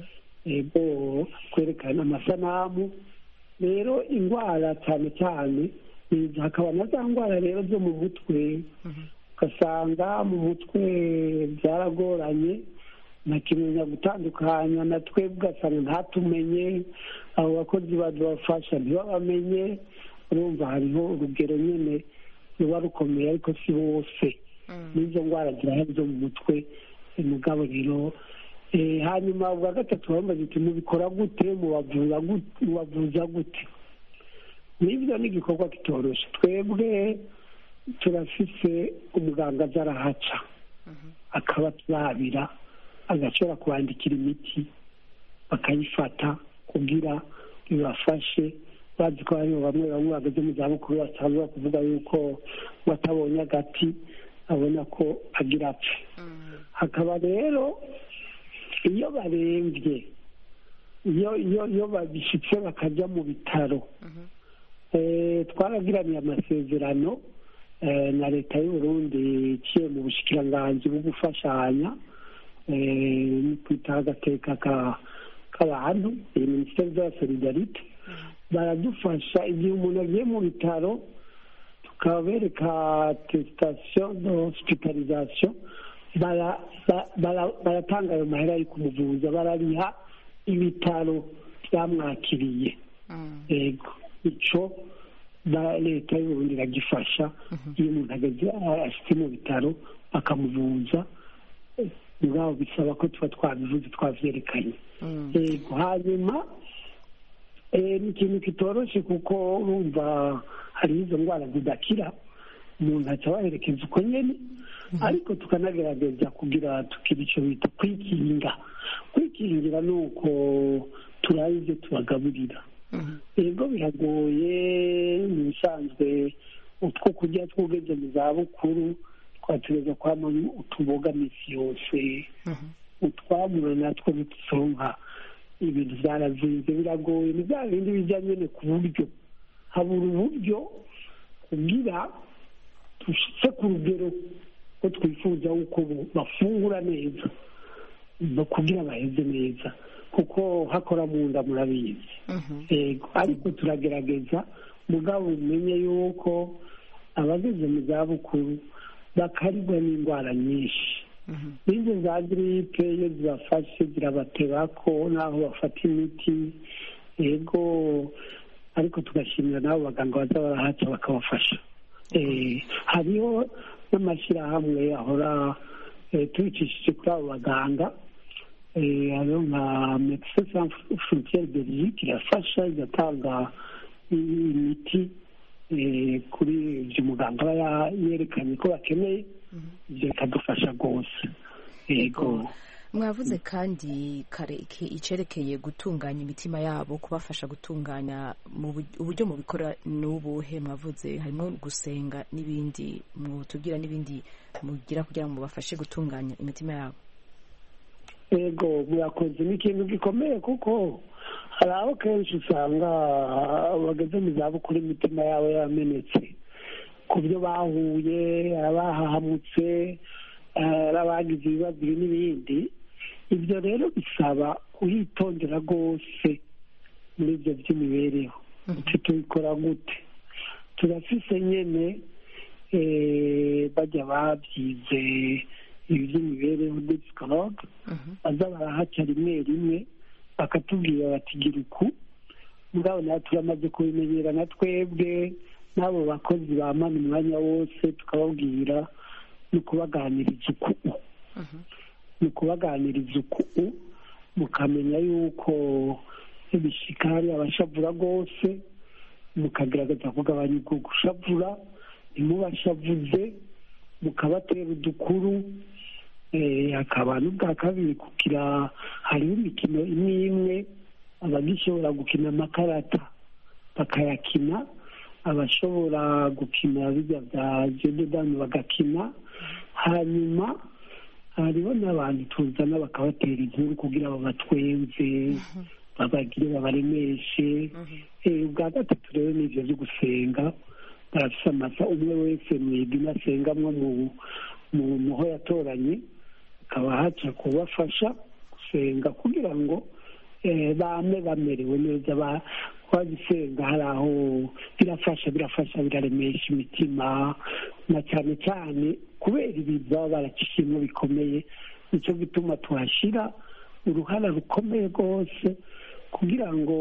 ego kwerekana amasanamu. rero indwara cyane cyane hakaba na za ndwara rero zo mu mutwe, ugasanga mu mutwe byaragoranye, nakimenya gutandukanya na twebwe, ugasanga ntatumenye, abo bakozi badufasha ntibabamenye. urumva hariho urugero nyine ruba rukomeye, ariko si bose. n'izo ndwara zirahari zo mu mutwe. mugabo rero hanyuma ubwa gatatu bambaza iti mubikora gute, mubavuza gute? n'ibyo ni igikorwa kitoroshe. twebwe turafise umuganga aza arahaca, akaba turabira, agashobora kubandikira imiti bakayifata kugira bibafashe. bazi ko hariho bamwe bageze mu zabukuru basanzwe kuvuga yuko batabonye agati abona ko agira apfe. hakaba rero iyo barembye, iyo babishyitse bakajya mu bitaro, twaragiraniye amasezerano na leta y'u Burundi iciye mu bushikiranganji bwo gufashanya kwitaho agateka k'abantu, minisiteri de la solidarite. baradufasha igihe umuntu agiye mu bitaro, tukabereka attestation de hospitalisation, baratanga ayo mahera yo kumuvuza, barariha ibitaro byamwakiriye. yego icyo leta y'u Burundi iragifasha. iyo umuntu ageze ashitse mu bitaro bakamuvuza, ubwabo bisaba ko tuba twabivuze, twavyerekanye. yego hanyuma ni ikintu kitoroshye, kuko urumva hari izo ndwara zidakira, umuntu aca abaherekeza uko nyine, ariko tukanagerageza kugira tukira icyo bita kwikinga. kwikingira ni uko turazi ibyo tubagaburira. yego biragoye, mu bisanzwe utwo kurya twugeze mu zabukuru twategereza kwama utuboga misi yose utwamura natwo ntituronka ibintu byarazinze biragoye ni bya bindi bijya nyine ku buryo habura uburyo kugira dushitse ku rugero ko twifuza uko bafungura neza no kugira baheze neza kuko hakora mu nda murabizi yego ariko turagerageza mugabo umenye yuko abageze mu zabukuru bakarigwa n'indwara nyinshi n'izo za giripe iyo zibafashe zirabaterako n'aho bafata imiti yego ariko tugashimira n'abo baganga baza barahaca bakabafasha hariho n'amashyirahamwe ahora tubicishije kuri abo baganga hariho nka Médecins Sans Frontières Belgique irafasha igatanga imiti kuri ibyo muganga aba yerekanye ko bakeneye ibyo bikadufasha rwose yego mwavuze kandi kare icerekeye gutunganya imitima yabo kubafasha gutunganya uburyo mubikora n'ubuhe mwavuze harimo gusenga n'ibindi mutubwira n'ibindi mugira kugira ngo mubafashe gutunganya imitima yabo yego murakoze ni ikintu gikomeye kuko hari aho kenshi usanga bageze mu zabukuru imitima yabo yamenetse ku byo bahuye abahahamutse abagize ibibazo n'ibindi ibyo rero bisaba kuhitondera rwose muri ibyo by'imibereho tubikora gute turafise nyine bajya babyize iby'imibereho psikologe baza barahaca rimwe rimwe bakatubwira bati gira uku mugabo nawe turamaze kubimenyera na twebwe n'abo bakozi bamana umwanya wose tukababwira ni ukubaganiriza uku ni ukubaganiriza uku mukamenya yuko ibishika hari abashavura rwose mukagerageza kugabanya ubwo gushavura ntimubashavuze mukabatera udukuru hakaba n'ubwa kabiri kugira hariho imikino imwe imwe abagishobora gukina amakarata bakayakina abashobora gukina bijya bya jededani bagakina hanyuma hariho n'abantu tuzana bakabatera inkuru kugira babatwenze babagire babaremeshe ubwa gatatu rero ni ibyo byo gusenga barafise amasa umwe wese mwidini asengamwo mu muho yatoranye akaba haca kubafasha gusenga kugira ngo bame bamerewe neza bagisenga hari aho birafasha biraremesha imitima na cyane cyane kubera ibintu baba barakishimwe bikomeye nicyo gituma tuhashyira uruhara rukomeye rwose kugira ngo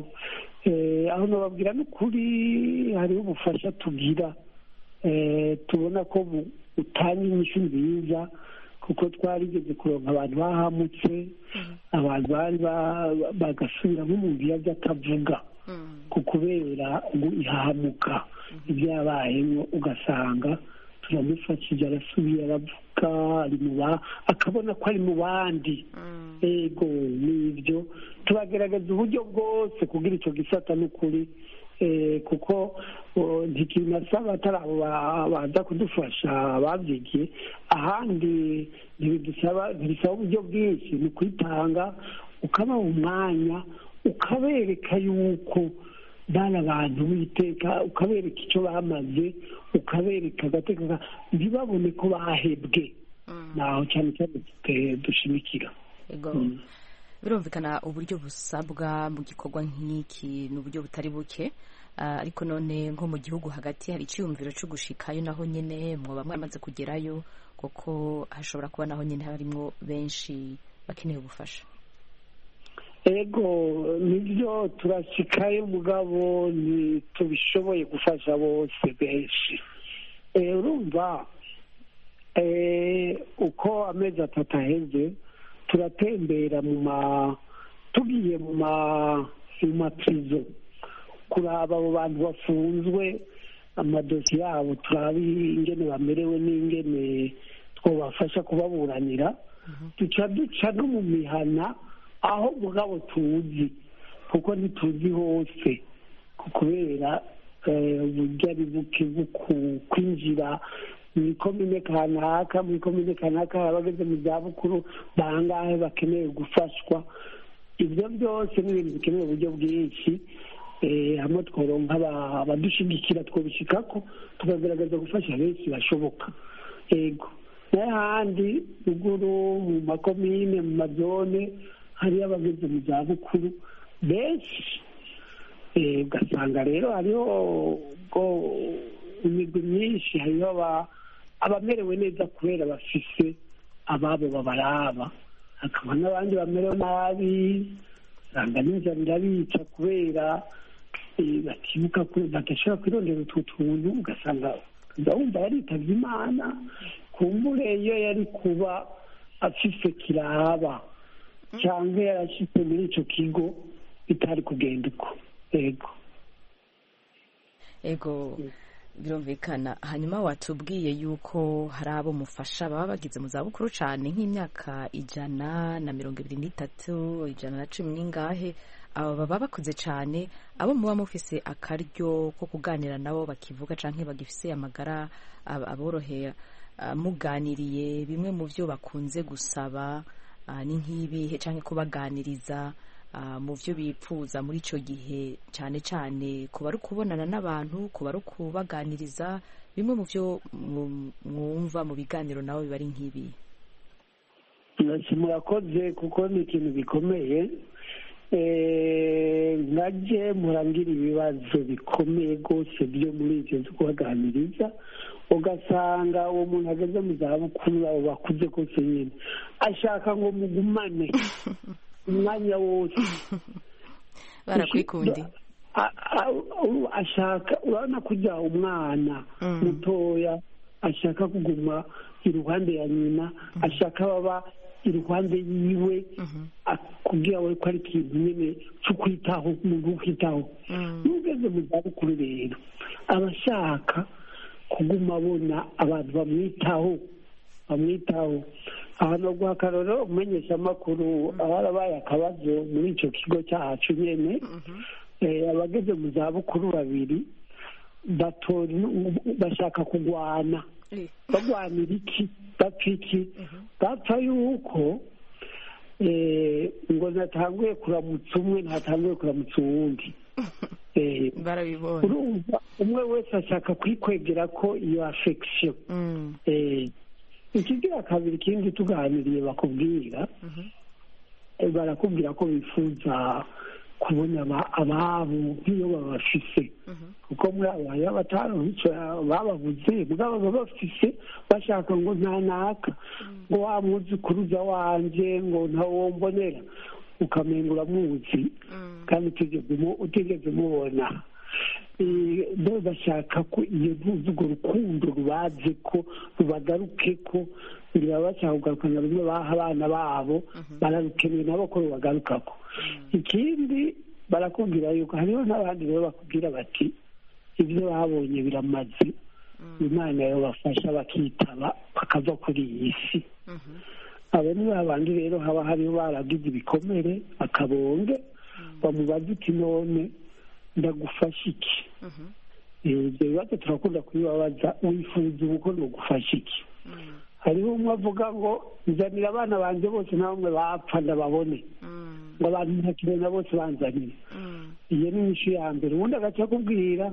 aho nababwira n'ukuri hariho ubufasha tugira tubona ko butanga inyishu nziza kuko twarigeze kuronka abantu bahamutse abantu bari bagasubira nk'umuntu yajya atavuga ku kubera ihahamuka ibyo yabayemo ugasanga turamufashije arasubiye aravuga akabona ko ari mu bandi yego n'ibyo turagerageza uburyo bwose kugira icyo gisata n'ukuri kuko ntikinasaba atari abo baza kudufasha babyigiye ahandi ntibisaba uburyo bwinshi ni kwitanga ukabaha umwanya ukabereka yuko bari abantu b'iteka ukabereka icyo bamaze ukabereka agateka ntibabone ko bahebwe naho cyane cyane dushimikira birumvikana uburyo busabwa mu gikorwa nk'iki ni uburyo butari buke ariko none nko mu gihugu hagati hari icyiyumviro cyo gushikayo naho nyine mwaba mwamaze kugerayo kuko hashobora kuba naho nyine harimo benshi bakeneye ubufasha ego nibyo turashikayo mugabo ntitubishoboye gufasha bose benshi urumva uko amezi atatu aheze turatembera tugiye mu maprizo kuraba abo bantu bafunzwe amadosiye yabo turabe ingene bamerewe n'ingene twabafasha kubaburanira duca no mu mihana aho mugabo tuzi kuko ntituzi hose kubera uburyo ari buke kwinjira mu ikomine kanaka hari abageze mu zabukuru bangahe bakeneye gufashwa. ibyo byose ni ibintu bikeneye uburyo bwinshi, hamwe tworonka abadushyigikira twobishikako tukagaragaza gufasha benshi bashoboka. yego n'ahandi ruguru mu makomine mu mazone hariyo abageze mu zabukuru benshi, ugasanga rero hariho imigwi myinshi, hariho abamerewe neza kubera bafise ababo babaraba, hakaba n'abandi bamerewe nabi usanga n'inzara irabica kubera batibuka badashobora kwirondera utwo tuntu, ugasanga wumva yaritavye Imana kumbure iyo yari kuba afise kiraba cyangwa yarashitse muri ico kigo bitari kugenda uko. ego birumvikana. hanyuma watubwiye yuko hari abo mufasha baba bagize mu zabukuru cyane nk'imyaka 123, 110 n'ingahe, abo baba bakuze cyane, abo muba mufise akaryo ko kuganira nabo bakivuga canke bagifise amagara aborohera, muganiriye bimwe mu byo bakunze gusaba ni nk'ibihe, canke kubaganiriza mu byo bipfuza muri ico gihe, cyane cyane kuba ari kubonana n'abantu, kuba ari kubaganiriza, bimwe mu byo mwumva mu biganiro nabo biba ari nk'ibi. murakoze kuko ni ikintu gikomeye. nkaje murangira ibibazo bikomeye rwose byo muri ibyo byo kubaganiriza, ugasanga uwo muntu ageze mu zabukuru, abo bakuze kose nyine ashaka ngo mugumane umwanya wose, barakwikundi ashaka, urabona kujya umwana mutoya ashaka kuguma iruhande ya nyina, ashaka baba iruhande yiwe, akubwira we ko ari ikintu nyine cyo kwitaho, umuntu ukwitaho. n'ugeze mu zabukuru rero aba ashaka kuguma abona abantu bamwitaho. aha no guha akarorero umenyesha amakuru, abarabaye akabazo muri icyo kigo cyacu nyene, abageze mu zabukuru babiri bashaka kugwana. bagwanira iki? bapfa iki? bapfa yuko ngo natanguye kuramutsa umwe ntatanguye kuramutsa uwundi. urumva umwe wese ashaka kwikwegera ko iyo affection. ikigira kabiri kindi tuganiriye bakubwira, barakubwira ko bifuza kubona ababo nk'iyo babafise, kuko muri abo hariho abataronse bababuze, mugabo baba bafise bashaka ngo ntanaka, ngo wa mwuzukuruza wanje ngo ntawo mbonera, ukamenga uramuzi kandi utigeze mubona. bo bashaka ko iyo ntuzi urwo rukundo rubaze ko rubagaruke ko, ngira bashaka kugarukana bimwe baha abana babo, bararukeneye nabo ko rubagarukako. ikindi barakubwira yuko hariho n'abandi rero bakubwira bati ibyo babonye biramaze, Imana yobafasha bakitaba bakava kuri iyi si. abo ni babandi rero haba hariho baragize ibikomere, akabonge, bamubaza uti none ndagufasha iki? ibyo bibazo turakunda kubibabaza, wifuza ubu ko ndagufasha iki? hariho umwe avuga ngo nzanira abana banjye bose nta bamwe bapfa ndababone, ngo abantu ntakibona bose banzanire. iyo ni inyishu ya mbere. ubundi agaca akubwira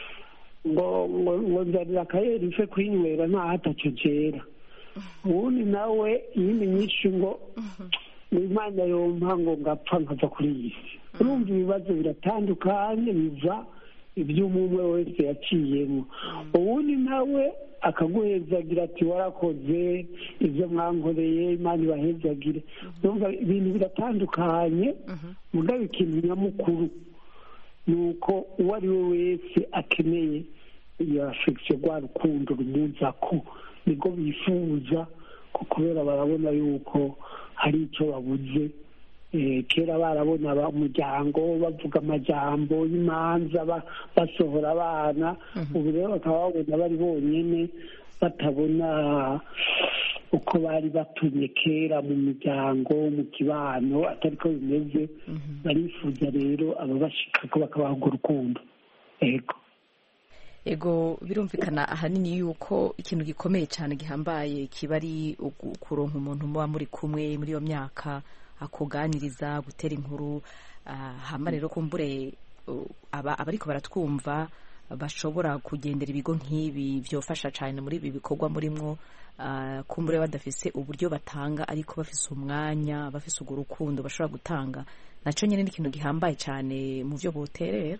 ngo nzanira akayeri ife kwinywera nta hataco cera. ubundi nawe iyindi nyinshi ngo Imana yompa ngo ngapfa nkava kuri iyi si. urumva ibibazo biratandukanye, biva iby'umwe wese yaciyemo. ubundi nawe akaguhezagira ati warakoze ibyo mwankoreye, Imana ibahezagire. urumva ibintu biratandukanye, mugabo ikintu nyamukuru ni uko uwo ari we wese akeneye iyo affection, rwa rukundo rumuzako, nibwo bifuza, kubera barabona yuko hari icyo babuze. kera barabona umuryango bavuga amajambo y'imanza basohora abana, ubu rero bakaba babona bari bonyine, batabona uko bari batumye kera mu miryango, mu kibano, atari ko bimeze. barifuza rero ababashika ko bakabaha urwo rukundo. ego birumvikana ahanini yuko ikintu gikomeye cyane gihambaye kiba ari kuronka umuntu muba muri kumwe muri iyo myaka akuganiriza gutera inkuru hama rero kumbure abariko baratwumva bashobora kugendera ibigo nk'ibi byofasha cyane muri ibi bikorwa murimwo kumbure badafise uburyo batanga ariko bafise umwanya bafise urwo rukundo bashobora gutanga naco nyene n'ikintu gihambaye cyane mu byo boterera.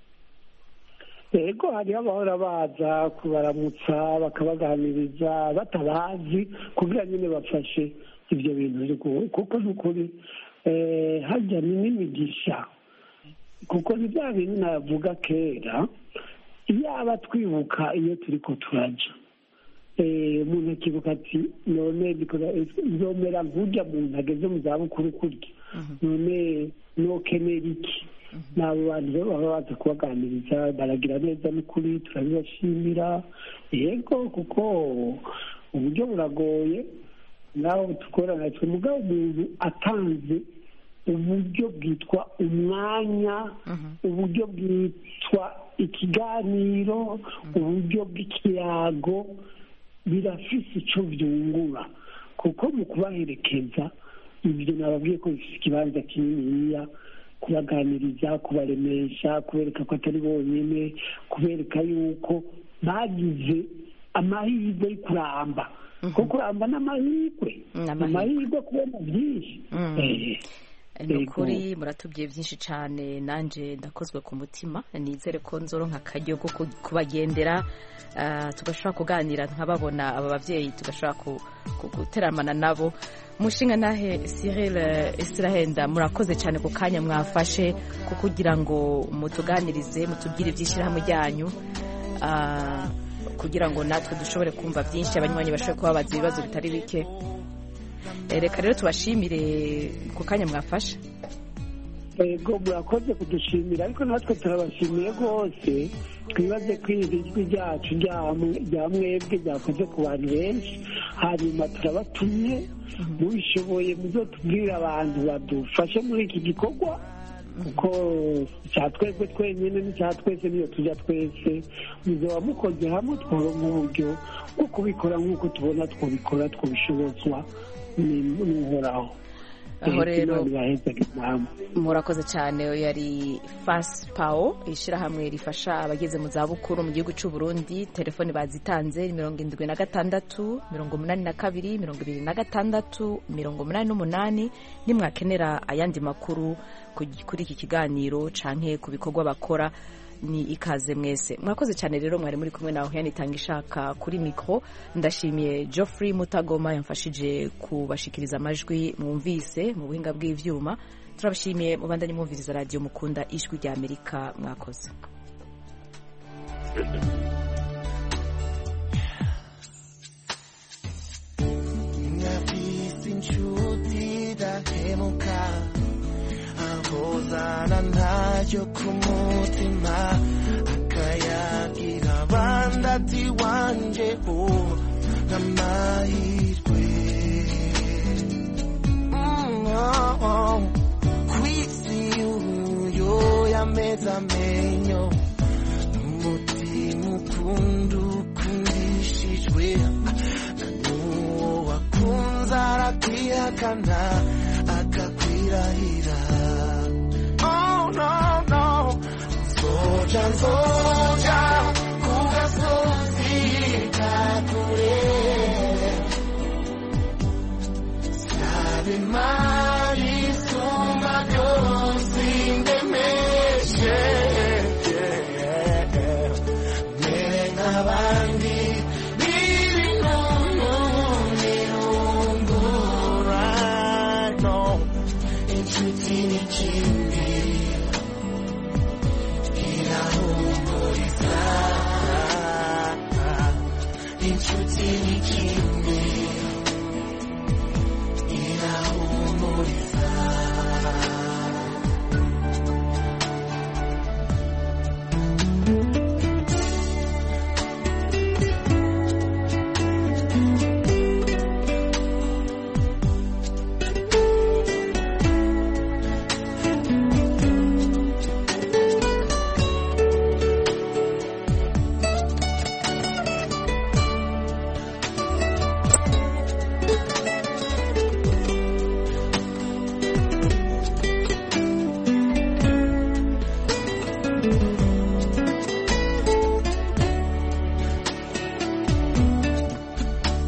Ego hariho abahora baza kubaramutsa bakabaganiriza batabazi kugira nyine bafashe ibyo bintu kuko n'ukuri hajya n'imigisha kuko ni bya bintu navuga kera yaba twibuka iyo turiko turaja umuntu akibuka ati none nzomera nk'urya muntu ageze mu zabukuru kurya none nokenera iki n'abo bantu rero baba baza kubaganiriza baragira neza n'ukuri turabibashimira yego kuko uburyo buragoye naho dukorana twe mugabo umuntu atanze uburyo bwitwa umwanya uburyo bwitwa ikiganiro uburyo bw'ikiyago birafise icyo byungura kuko mu kubaherekeza ibyo nababwiye ko bifite ikibanza kininiya kubaganiriza kubaremesha kubereka ko atari bonyine kubereka yuko bagize amahirwe yo kuramba ko kuramba n'amahirwe kubona byinshi ni ukuri muratubwiye byinshi cyane nanjye ndakozwe ku mutima nizere ko nzoronka akaryo ko kubagendera tugashobora kuganira nkababona aba babyeyi tugashobora guteramana nabo mushinga nahe Cyril Isirahenda murakoze cyane ku kanya mwafashe ko kugira ngo mutuganirize mutubwire iby'ishyirahamwe ryanyu kugira ngo natwe dushobore kumva byinshi abanywanyi bashobore kubabaza ibibazo bitari bike reka rero tubashimire ku kanya mwafashe. Ego murakoze kudushimira ariko natwe turabashimiye rwose twibaze ko iri jwi ryacu rya mwebwe ryakoze ku bantu benshi hanyuma turabatumye mubishoboye muzotubwirira abantu badufashe muri iki gikorwa kuko cya twebwe twenyine n'icya twese niyo tujya twese muzaba mukoze hamwe tworonka uburyo bwo kubikora nk'uko tubona twabikora twabishobozwa n'uhoraho. aho rero murakoze cyane yari FASPAO ishyirahamwe rifasha abageze mu zabukuru mu gihugu cy'u Burundi telefoni bazitanze 76 82 26 88 nimwakenera ayandi makuru kuri iki kiganiro canke ku bikorwa bakora ni ikaze mwese mwakoze cyane rero mwari muri kumwe naho yanitanga ishaka kuri mikro ndashimiye Geoffrey Mutagoma yamfashije kubashikiriza amajwi mwumvise mu buhinga bw'ivyuma turabashimiye mubandanye mwumviriza radio mukunda ijwi rya Amerika mwakoze Hozana ntayo kumutima akayagira bandati wanje n'amahirwe kwisi uyo yameze amenyo n'umutima ukunda ukundishijwe n'uwo wakunze arakwihakana akakwirahira. Zoja kugasozi kakure sabe mari suma byose ndemeshe mere nk'abandi biri n'irungura no inshuti n'ikindi inshuti n'ikindi